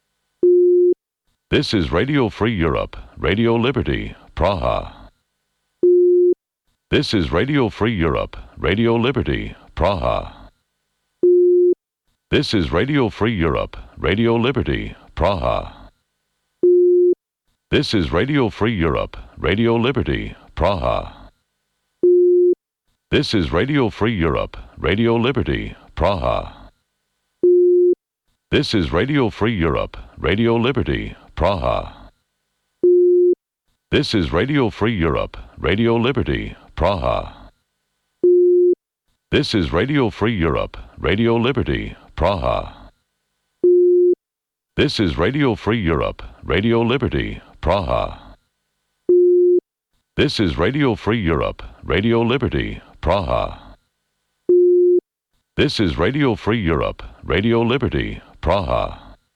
S8: This is Radio Free Europe, Radio Liberty, Praha. This is Radio Free Europe, Radio Liberty, Praha. This is Radio Free Europe, Radio Liberty, Praha. This is Radio Free Europe, Radio Liberty, Praha. This is Radio Free Europe, Radio Liberty, Praha. This is Radio Free Europe, Radio Liberty, Praha. This is Radio Free Europe, Radio Liberty, Praha. This is Radio Free Europe, Radio Liberty, Praha. This is Radio Free Europe, Radio Liberty, Praha. This is Radio Free Europe, Radio Liberty, Praha. This is Radio Free Europe, Radio Liberty, Praha.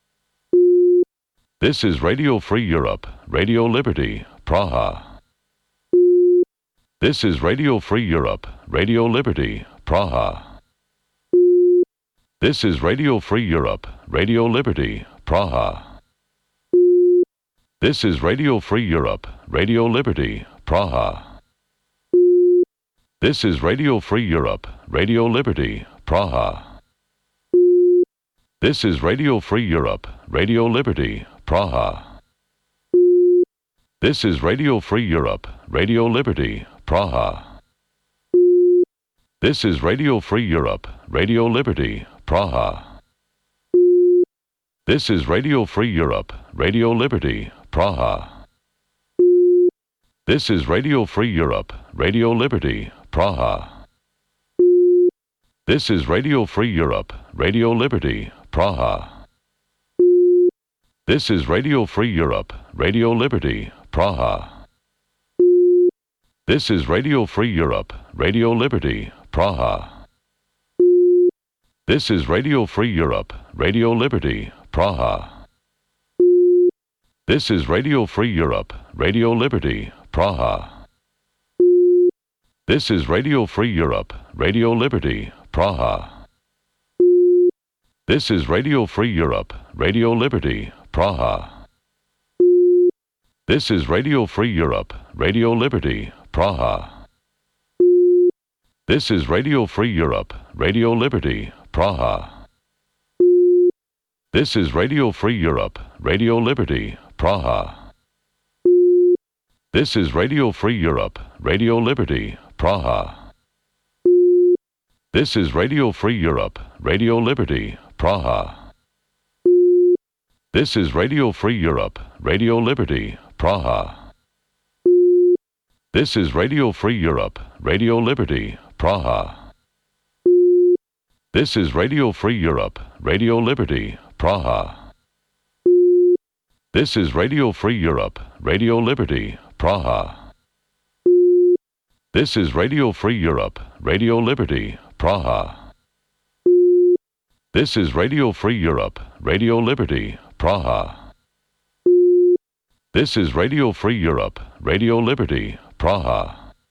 S8: This is Radio Free Europe, Radio Liberty, Praha. This is Radio Free Europe, Radio Liberty, Praha. This is Radio Free Europe, Radio Liberty, Praha. This is Radio Free Europe, Radio Liberty, Praha. This is Radio Free Europe, Radio Liberty, Praha. This is Radio Free Europe, Radio Liberty, Praha. This is Radio Free Europe, Radio Liberty, Praha. This is Radio Free Europe, Radio Liberty, Praha. This is Radio Free Europe, Radio Liberty, Praha. This is Radio Free Europe, Radio Liberty, Praha. This is Radio Free Europe, Radio Liberty, Praha. This is Radio Free Europe, Radio Liberty, Praha. This is Radio Free Europe, Radio Liberty, Praha. This is Radio Free Europe, Radio Liberty, Praha. This is Radio Free Europe, Radio Liberty, Praha. This is Radio Free Europe, Radio Liberty, Praha. This is Radio Free Europe, Radio Liberty, Praha. This is Radio Free Europe, Radio Liberty, Praha. This is Radio Free Europe, Radio Liberty, Praha. This is Radio Free Europe, Radio Liberty, Praha. This is Radio Free Europe, Radio Liberty, Praha. This is Radio Free Europe, Radio Liberty, Praha. This is Radio Free Europe, Radio Liberty, Praha. This is Radio Free Europe, Radio Liberty, Praha. This is Radio Free Europe, Radio Liberty, Praha. This is Radio Free Europe, Radio Liberty, Praha. This is Radio Free Europe, Radio Liberty, Praha. This is Radio Free Europe, Radio Liberty, Praha. This is Radio Free Europe, Radio Liberty, Praha.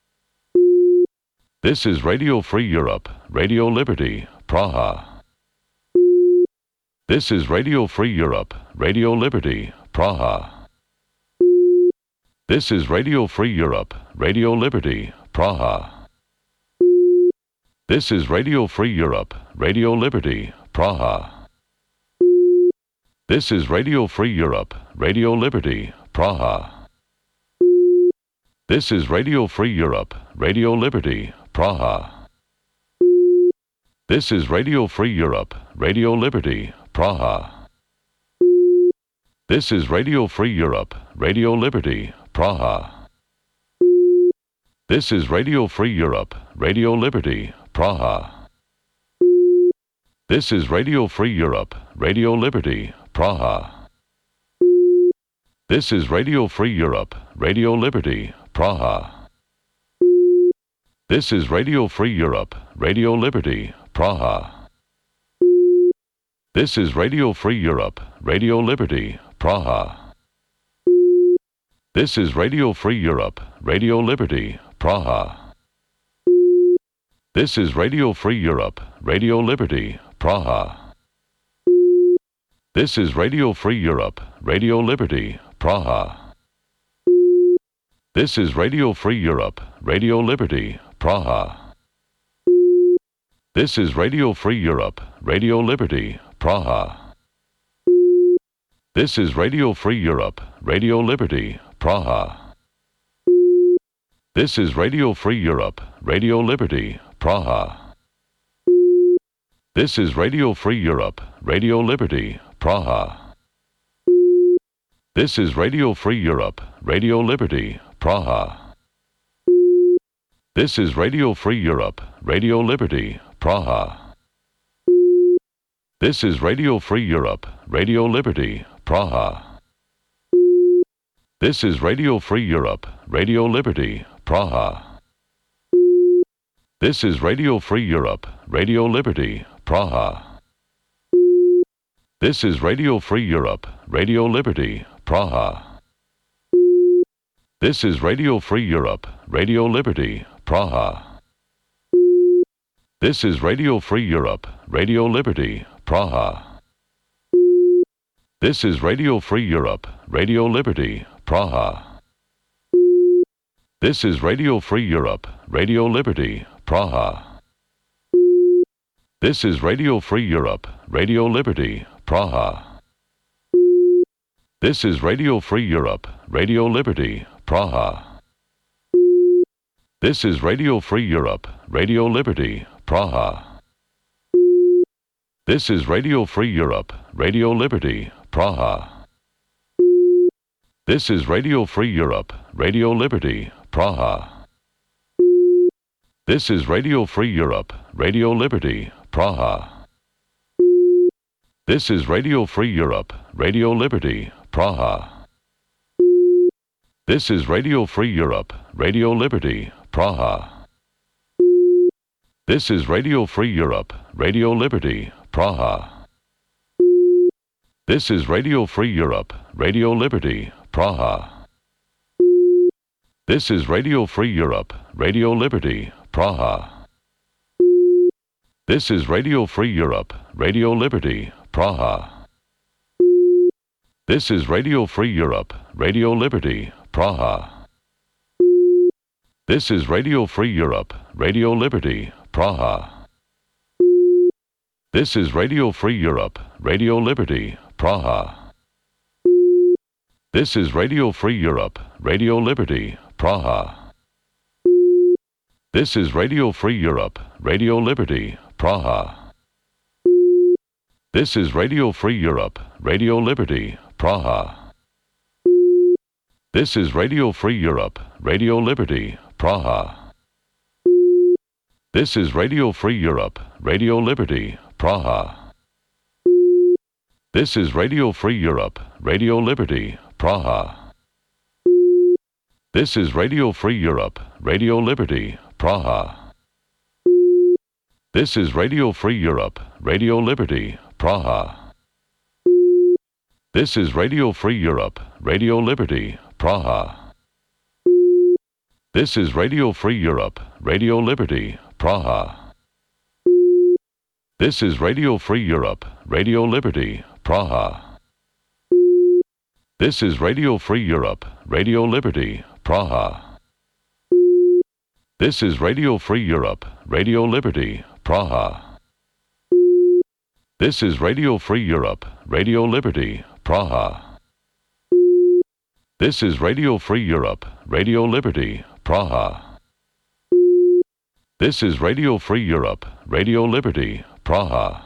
S8: This is Radio Free Europe, Radio Liberty, Praha. This is Radio Free Europe, Radio Liberty, Praha. This is Radio Free Europe, Radio Liberty, Praha. This is Radio Free Europe, Radio Liberty, Praha. This is Radio Free Europe, Radio Liberty, Praha. This is Radio Free Europe, Radio Liberty, Praha. This is Radio Free Europe, Radio Liberty, Praha. This is Radio Free Europe, Radio Liberty, Praha. This is Radio Free Europe, Radio Liberty, Praha. This is Radio Free Europe, Radio Liberty, Praha. This is Radio Free Europe, Radio Liberty, Praha. This is Radio Free Europe, Radio Liberty, Praha. This is Radio Free Europe, Radio Liberty, Praha. This is Radio Free Europe, Radio Liberty, Praha. This is Radio Free Europe, Radio Liberty, Praha. This is Radio Free Europe, Radio Liberty, Praha. This is Radio Free Europe, Radio Liberty, Praha. This is Radio Free Europe, Radio Liberty, Praha. This is Radio Free Europe, Radio Liberty, Praha. This is Radio Free Europe, Radio Liberty, Praha. This is Radio Free Europe, Radio Liberty, Praha. This is Radio Free Europe, Radio Liberty, Praha. This is Radio Free Europe, Radio Liberty, Praha. This is Radio Free Europe, Radio Liberty, Praha. This is Radio Free Europe, Radio Liberty, Praha. This is Radio Free Europe, Radio Liberty, Praha. This is Radio Free Europe, Radio Liberty, Praha. This is Radio Free Europe, Radio Liberty, Praha. This is Radio Free Europe, Radio Liberty, Praha. This is Radio Free Europe, Radio Liberty, Praha. This is Radio Free Europe, Radio Liberty, Praha. This is Radio Free Europe, Radio Liberty, Praha. This is Radio Free Europe, Radio Liberty, Praha. This is Radio Free Europe, Radio Liberty, Praha. This is Radio Free Europe, Radio Liberty, Praha. This is Radio Free Europe, Radio Liberty, Praha. This is Radio Free Europe, Radio Liberty, Praha. This is Radio Free Europe, Radio Liberty, Praha. This is Radio Free Europe, Radio Liberty, Praha. This is Radio Free Europe, Radio Liberty, Praha. This is Radio Free Europe, Radio Liberty, Praha. This is Radio Free Europe, Radio Liberty, Praha. This is Radio Free Europe, Radio Liberty, Praha. This is Radio Free Europe, Radio Liberty, Praha. This is Radio Free Europe, Radio Liberty, Praha. This is Radio Free Europe, Radio Liberty, Praha. This is Radio Free Europe, Radio Liberty, Praha. This is Radio Free Europe, Radio Liberty, Praha. This is Radio Free Europe, Radio Liberty, Praha. This is Radio Free Europe, Radio Liberty, Praha. This is Radio Free Europe, Radio Liberty, Praha. This is Radio Free Europe, Radio Liberty, Praha. This is Radio Free Europe, Radio Liberty, Praha. This is Radio Free Europe, Radio Liberty, Praha. This is Radio Free Europe, Radio Liberty, Praha. This is Radio Free Europe, Radio Liberty, Praha. This is Radio Free Europe, Radio Liberty, Praha. This is Radio Free Europe, Radio Liberty, Praha. This is Radio Free Europe, Radio Liberty, Praha. This is Radio Free Europe, Radio Liberty, Praha. This is Radio Free Europe, Radio Liberty, Praha. This is Radio Free Europe, Radio Liberty, Praha.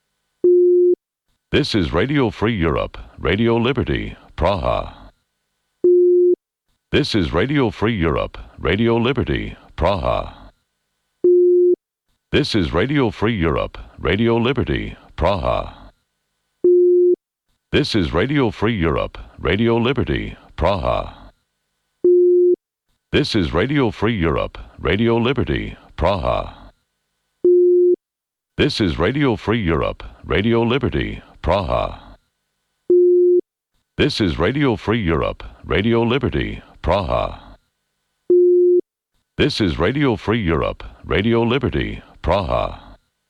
S8: This is Radio Free Europe, Radio Liberty, Praha. This is Radio Free Europe, Radio Liberty, Praha. This is Radio Free Europe, Radio Liberty, Praha. This is Radio Free Europe, Radio Liberty, Praha. This is Radio Free Europe, Radio Liberty, Praha. This is Radio Free Europe, Radio Liberty, Praha. This is Radio Free Europe, Radio Liberty, Praha. This is Radio Free Europe, Radio Liberty, Praha.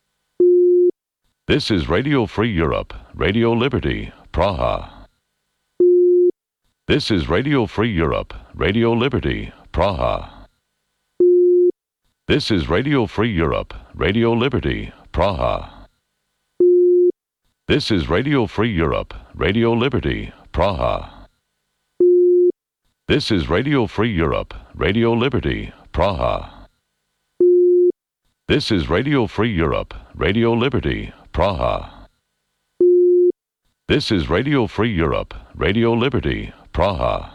S8: This is Radio Free Europe, Radio Liberty, Praha. This is Radio Free Europe, Radio Liberty, Praha. This is Radio Free Europe, Radio Liberty, Praha. This is Radio Free Europe, Radio Liberty, Praha. This is Radio Free Europe, Radio Liberty, Praha. This is Radio Free Europe, Radio Liberty, Praha. This is Radio Free Europe, Radio Liberty, Praha.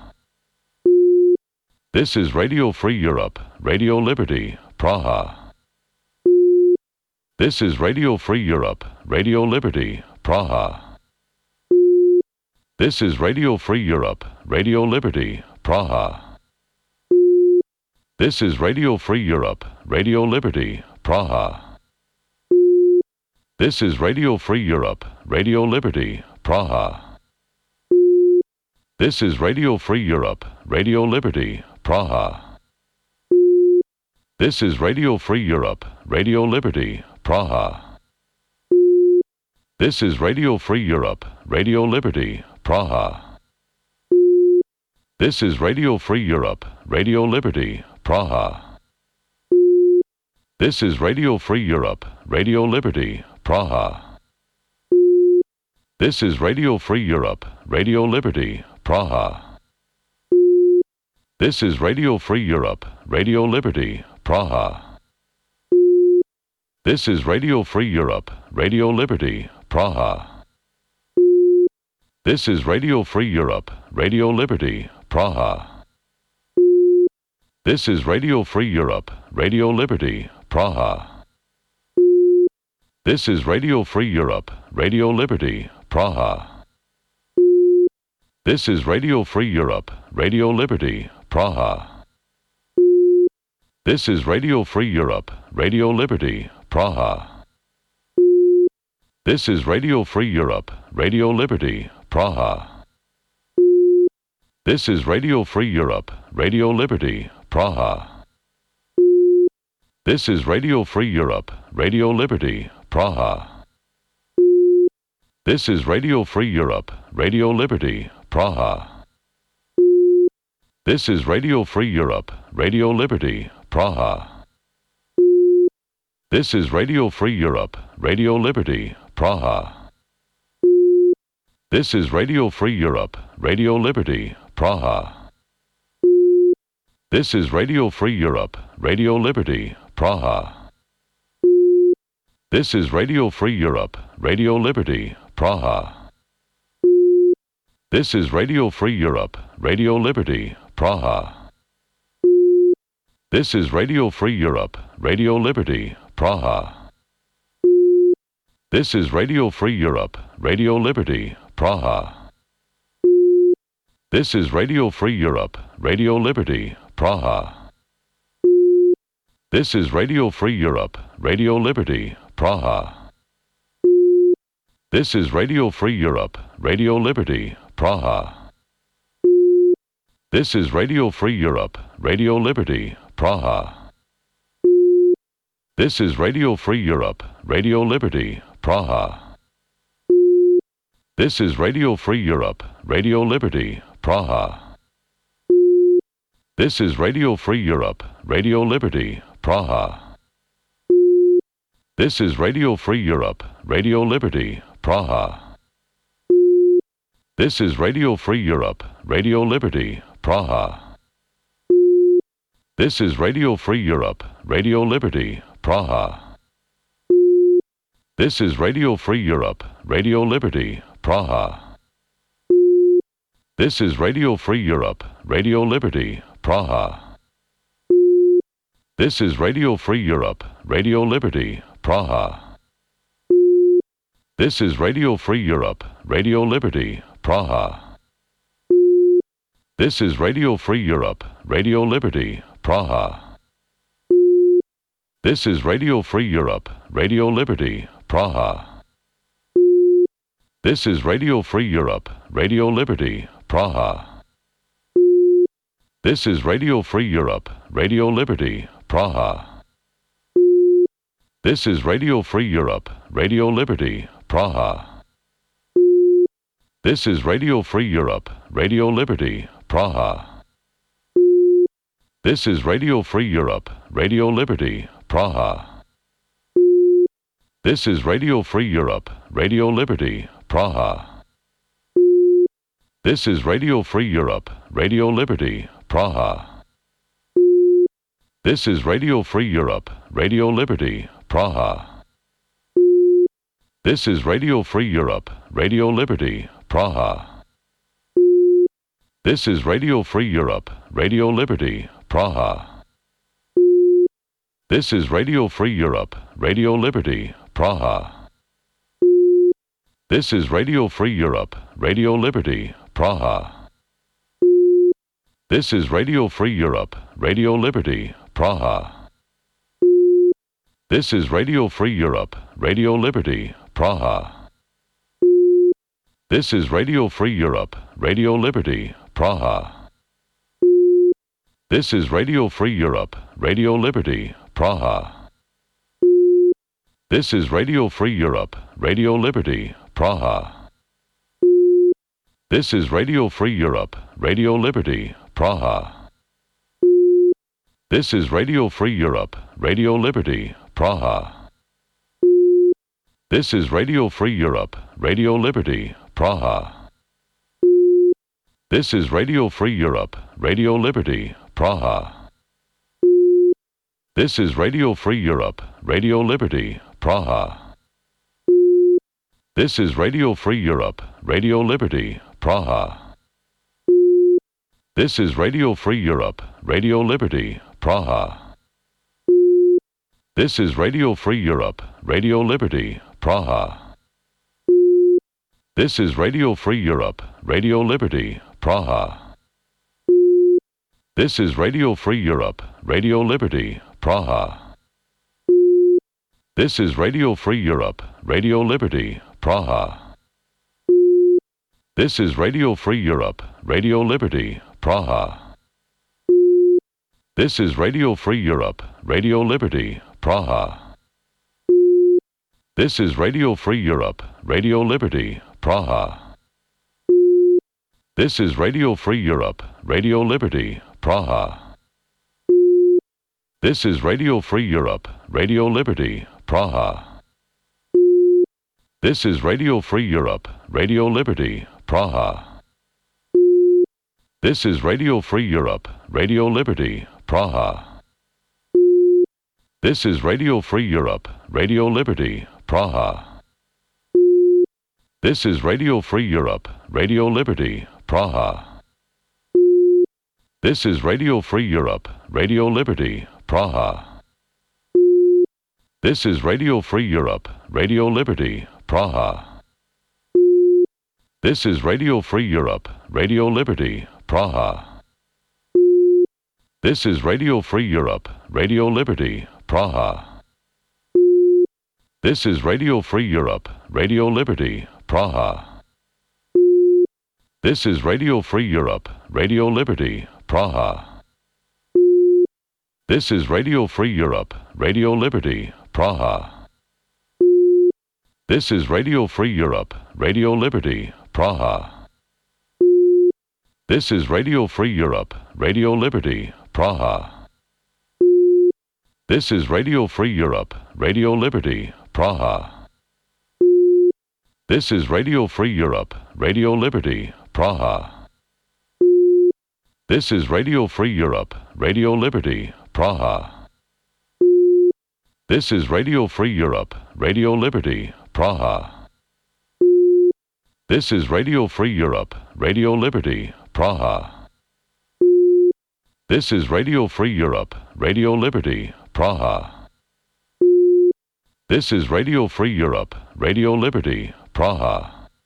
S8: This is Radio Free Europe, Radio Liberty, Praha. This is Radio Free Europe, Radio Liberty, Praha. This is Radio Free Europe, Radio Liberty, Praha. This is Radio Free Europe, Radio Liberty, Praha. This is Radio Free Europe, Radio Liberty, Praha. This is Radio Free Europe, Radio Liberty, Praha. This is Radio Free Europe, Radio Liberty, Praha. This is Radio Free Europe, Radio Liberty, Praha. This is Radio Free Europe, Radio Liberty, Praha. This is Radio Free Europe, Radio Liberty, Praha. This is Radio Free Europe, Radio Liberty, Praha. This is Radio Free Europe, Radio Liberty, Praha. This is Radio Free Europe, Radio Liberty, Praha. This is Radio Free Europe, Radio Liberty, Praha. This is Radio Free Europe, Radio Liberty, Praha. This is Radio Free Europe, Radio Liberty, Praha. This is Radio Free Europe, Radio Liberty, Praha. This is Radio Free Europe, Radio Liberty, Praha. This is Radio Free Europe, Radio Liberty, Praha. This is Radio Free Europe, Radio Liberty, Praha. This is Radio Free Europe, Radio Liberty, Praha. This is Radio Free Europe, Radio Liberty, Praha. This is Radio Free Europe, Radio Liberty, Praha. This is Radio Free Europe, Radio Liberty, Praha. This is Radio Free Europe, Radio Liberty, Praha. This is Radio Free Europe, Radio Liberty, Praha. This is Radio Free Europe, Radio Liberty, Praha. This is Radio Free Europe, Radio Liberty, Praha. This is Radio Free Europe, Radio Liberty, Praha. This is Radio Free Europe, Radio Liberty, Praha. This is Radio Free Europe, Radio Liberty, Praha. This is Radio Free Europe, Radio Liberty, Praha. This is Radio Free Europe, Radio Liberty, Praha. This is Radio Free Europe, Radio Liberty, Praha. This is Radio Free Europe, Radio Liberty, Praha. This is Radio Free Europe, Radio Liberty, Praha. This is Radio Free Europe, Radio Liberty, Praha. This is Radio Free Europe, Radio Liberty, Praha. This is Radio Free Europe, Radio Liberty, Praha. This is Radio Free Europe, Radio Liberty, Praha. This is Radio Free Europe, Radio Liberty, Praha. This is Radio Free Europe, Radio Liberty, Praha. This is Radio Free Europe, Radio Liberty, Praha. This is Radio Free Europe, Radio Liberty, Praha. This is Radio Free Europe, Radio Liberty, Praha. This is Radio Free Europe, Radio Liberty, Praha. This is Radio Free Europe, Radio Liberty, Praha. This is Radio Free Europe, Radio Liberty, Praha. This is Radio Free Europe, Radio Liberty, Praha. This is Radio Free Europe, Radio Liberty, Praha. This is Radio Free Europe, Radio Liberty, Praha. This is Radio Free Europe, Radio Liberty, Praha. This is Radio Free Europe, Radio Liberty, Praha. This is Radio Free Europe, Radio Liberty, Praha. This is Radio Free Europe, Radio Liberty, Praha. This is Radio Free Europe, Radio Liberty, Praha. This is Radio Free Europe, Radio Liberty, Praha. This is Radio Free Europe, Radio Liberty, Praha. This is Radio Free Europe, Radio Liberty, Praha. This is Radio Free Europe, Radio Liberty, Praha. This is Radio Free Europe, Radio Liberty, Praha. This is Radio Free Europe, Radio Liberty, Praha. This is Radio Free Europe, Radio Liberty, Praha. This is Radio Free Europe, Radio Liberty, Praha. This is Radio Free Europe, Radio Liberty, Praha. This is Radio Free Europe, Radio Liberty, Praha. This is Radio Free Europe, Radio Liberty, Praha. This is Radio Free Europe, Radio Liberty, Praha. This is Radio Free Europe, Radio Liberty, Praha. This is Radio Free Europe, Radio Liberty, Praha. This is Radio Free Europe, Radio Liberty, Praha. This is Radio Free Europe, Radio Liberty, Praha. This is Radio Free Europe, Radio Liberty, Praha. This is Radio Free Europe, Radio Liberty, Praha. This is Radio Free Europe, Radio Liberty, Praha. This is Radio Free Europe, Radio Liberty, Praha. This is Radio Free Europe, Radio Liberty, Praha. This is Radio Free Europe, Radio Liberty, Praha. This is Radio Free Europe, Radio Liberty, Praha. This is Radio Free Europe, Radio Liberty, Praha. This is Radio Free Europe, Radio Liberty, Praha. This is Radio Free Europe, Radio Liberty, Praha. This is Radio Free Europe, Radio Liberty, Praha. This is Radio Free Europe, Radio Liberty, Praha. This is Radio Free Europe, Radio Liberty, Praha. This is Radio Free Europe, Radio Liberty, Praha. This is Radio Free Europe, Radio Liberty, Praha. This is Radio Free Europe, Radio Liberty, Praha. This is Radio Free Europe, Radio Liberty, Praha. This is Radio Free Europe, Radio Liberty, Praha. This is Radio Free Europe, Radio Liberty, Praha. This is Radio Free Europe, Radio Liberty, Praha. This is Radio Free Europe, Radio Liberty, Praha. This is Radio Free Europe, Radio Liberty, Praha. This is Radio Free Europe, Radio Liberty, Praha. This is Radio Free Europe, Radio Liberty, Praha. This is Radio Free Europe, Radio Liberty, Praha. This is Radio Free Europe, Radio Liberty, Praha. This is Radio Free Europe, Radio Liberty, Praha.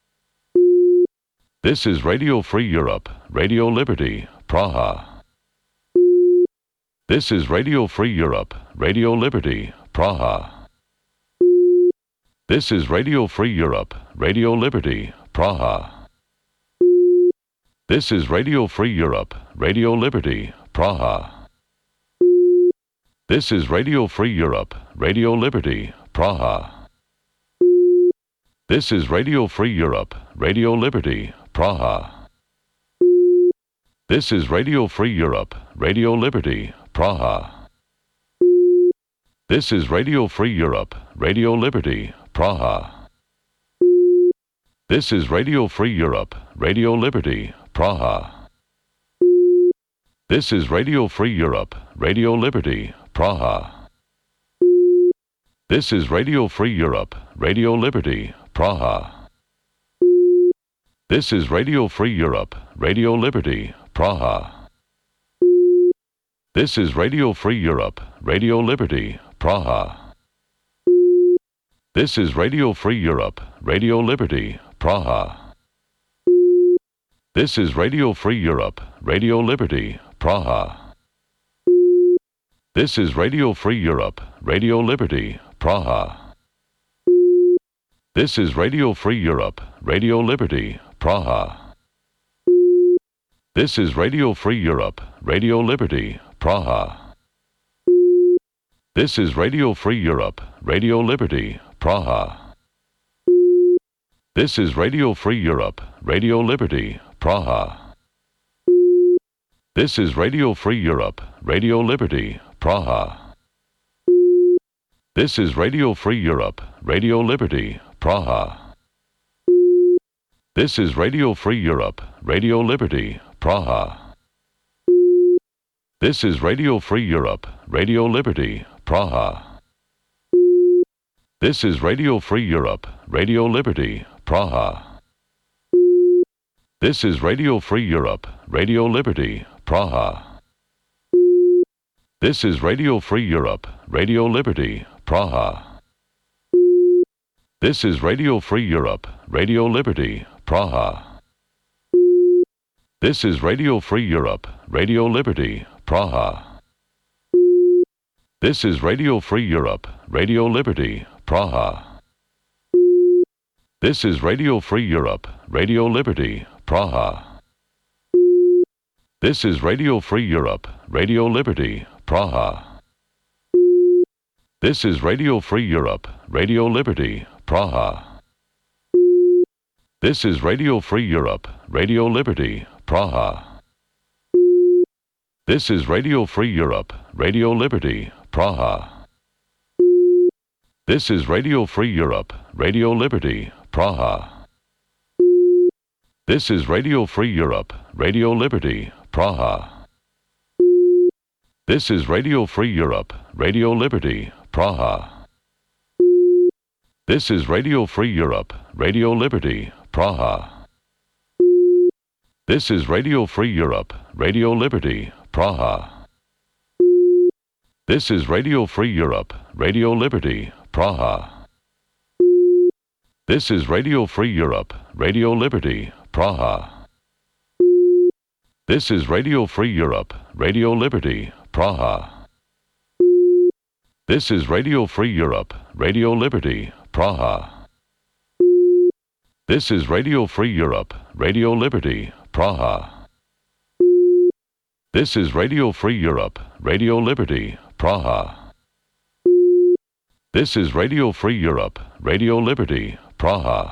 S8: This is Radio Free Europe, Radio Liberty, Praha. This is Radio Free Europe, Radio Liberty, Praha. This is Radio Free Europe, Radio Liberty, Praha. This is Radio Free Europe, Radio Liberty, Praha. This is Radio Free Europe, Radio Liberty, Praha. This is Radio Free Europe, Radio Liberty, Praha. This is Radio Free Europe, Radio Liberty, Praha. This is Radio Free Europe, Radio Liberty, Praha. This is Radio Free Europe, Radio Liberty, Praha. This is Radio Free Europe, Radio Liberty, Praha. This is Radio Free Europe, Radio Liberty, Praha. This is Radio Free Europe, Radio Liberty, Praha. This is Radio Free Europe, Radio Liberty, Praha. This is Radio Free Europe, Radio Liberty, Praha. This is Radio Free Europe, Radio Liberty, Praha. This is Radio Free Europe, Radio Liberty, Praha. This is Radio Free Europe, Radio Liberty, Praha. This is Radio Free Europe, Radio Liberty, Praha. This is Radio Free Europe, Radio Liberty, Praha. This is Radio Free Europe, Radio Liberty, Praha. This is Radio Free Europe, Radio Liberty, Praha. This is Radio Free Europe, Radio Liberty, Praha. This is Radio Free Europe, Radio Liberty, Praha. This is Radio Free Europe, Radio Liberty, Praha. This is Radio Free Europe, Radio Liberty, Praha. This is Radio Free Europe, Radio Liberty, Praha. This is Radio Free Europe, Radio Liberty, Praha. This is Radio Free Europe, Radio Liberty, Praha. This is Radio Free Europe, Radio Liberty, Praha. This is Radio Free Europe, Radio Liberty, Praha. This is Radio Free Europe, Radio Liberty, Praha. This is Radio Free Europe, Radio Liberty, Praha. This is Radio Free Europe, Radio Liberty, Praha. This is Radio Free Europe, Radio Liberty, Praha. This is Radio Free Europe, Radio Liberty, Praha. This is Radio Free Europe, Radio Liberty, Praha. This is Radio Free Europe, Radio Liberty, Praha. This is Radio Free Europe, Radio Liberty, Praha. This is Radio Free Europe, Radio Liberty, Praha. This is Radio Free Europe, Radio Liberty, Praha. This is Radio Free Europe, Radio Liberty, Praha. This is Radio Free Europe, Radio Liberty, Praha. This is Radio Free Europe, Radio Liberty, Praha. This is Radio Free Europe, Radio Liberty, Praha. This is Radio Free Europe, Radio Liberty, Praha. This is Radio Free Europe, Radio Liberty, Praha. This is Radio Free Europe, Radio Liberty, Praha.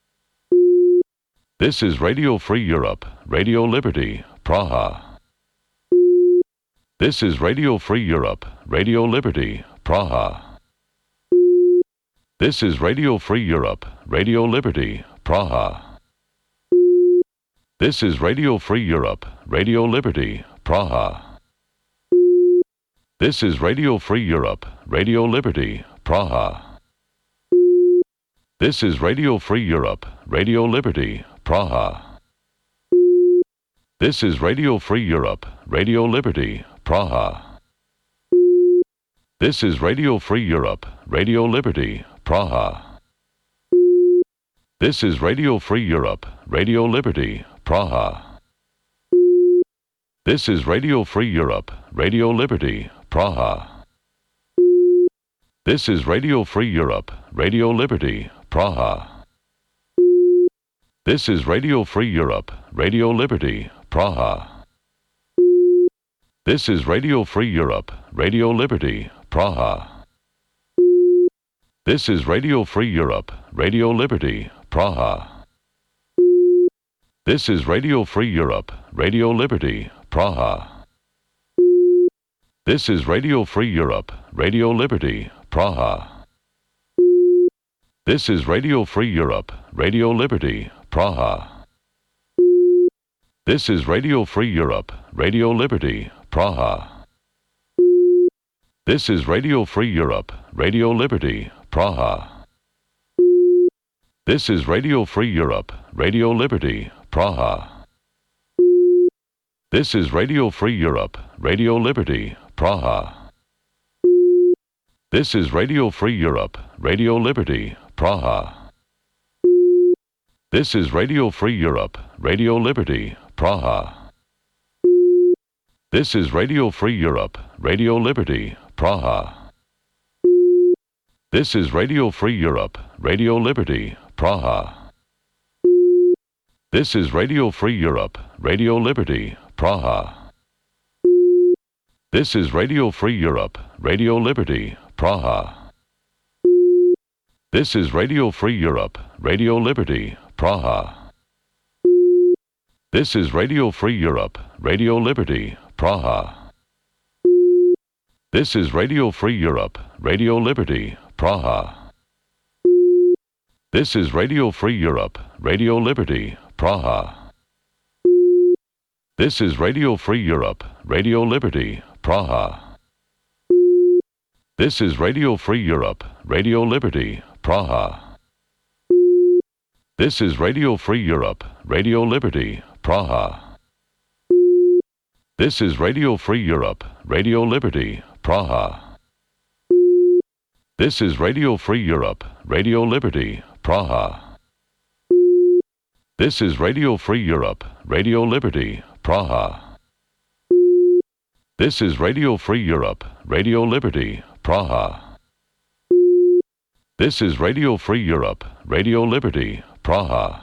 S8: This is Radio Free Europe, Radio Liberty, Praha. This is Radio Free Europe, Radio Liberty, Praha. This is Radio Free Europe, Radio Liberty, Praha. This is Radio Free Europe, Radio Liberty, Praha. This is Radio Free Europe, Radio Liberty, Praha. This is Radio Free Europe, Radio Liberty, Praha. This is Radio Free Europe, Radio Liberty, Praha. This is Radio Free Europe, Radio Liberty, Praha. This is Radio Free Europe, Radio Liberty, Praha. This is Radio Free Europe, Radio Liberty, Praha. This is Radio Free Europe, Radio Liberty, Praha. This is Radio Free Europe, Radio Liberty, Praha. This is Radio Free Europe, Radio Liberty, Praha. This is Radio Free Europe, Radio Liberty, Praha. This is Radio Free Europe, Radio Liberty, Praha. This is Radio Free Europe, Radio Liberty, Praha. This is Radio Free Europe, Radio Liberty, Praha. This is Radio Free Europe, Radio Liberty, Praha. This is Radio Free Europe, Radio Liberty, Praha. This is Radio Free Europe, Radio Liberty, Praha. This is Radio Free Europe, Radio Liberty, Praha. This is Radio Free Europe, Radio Liberty, Praha. This is Radio Free Europe, Radio Liberty, Praha. This is Radio Free Europe, Radio Liberty, Praha. This is Radio Free Europe, Radio Liberty, Praha. This is Radio Free Europe, Radio Liberty, Praha. This is Radio Free Europe, Radio Liberty, Praha. This is Radio Free Europe, Radio Liberty, Praha. This is Radio Free Europe, Radio Liberty, Praha. This is Radio Free Europe, Radio Liberty, Praha. This is Radio Free Europe, Radio Liberty, Praha. This is Radio Free Europe, Radio Liberty, Praha. This is Radio Free Europe, Radio Liberty, Praha. This is Radio Free Europe, Radio Liberty, Praha. This is Radio Free Europe, Radio Liberty, Praha. This is Radio Free Europe, Radio Liberty, Praha. This is Radio Free Europe, Radio Liberty, Praha. This is Radio Free Europe, Radio Liberty, Praha. This is Radio Free Europe, Radio Liberty, Praha.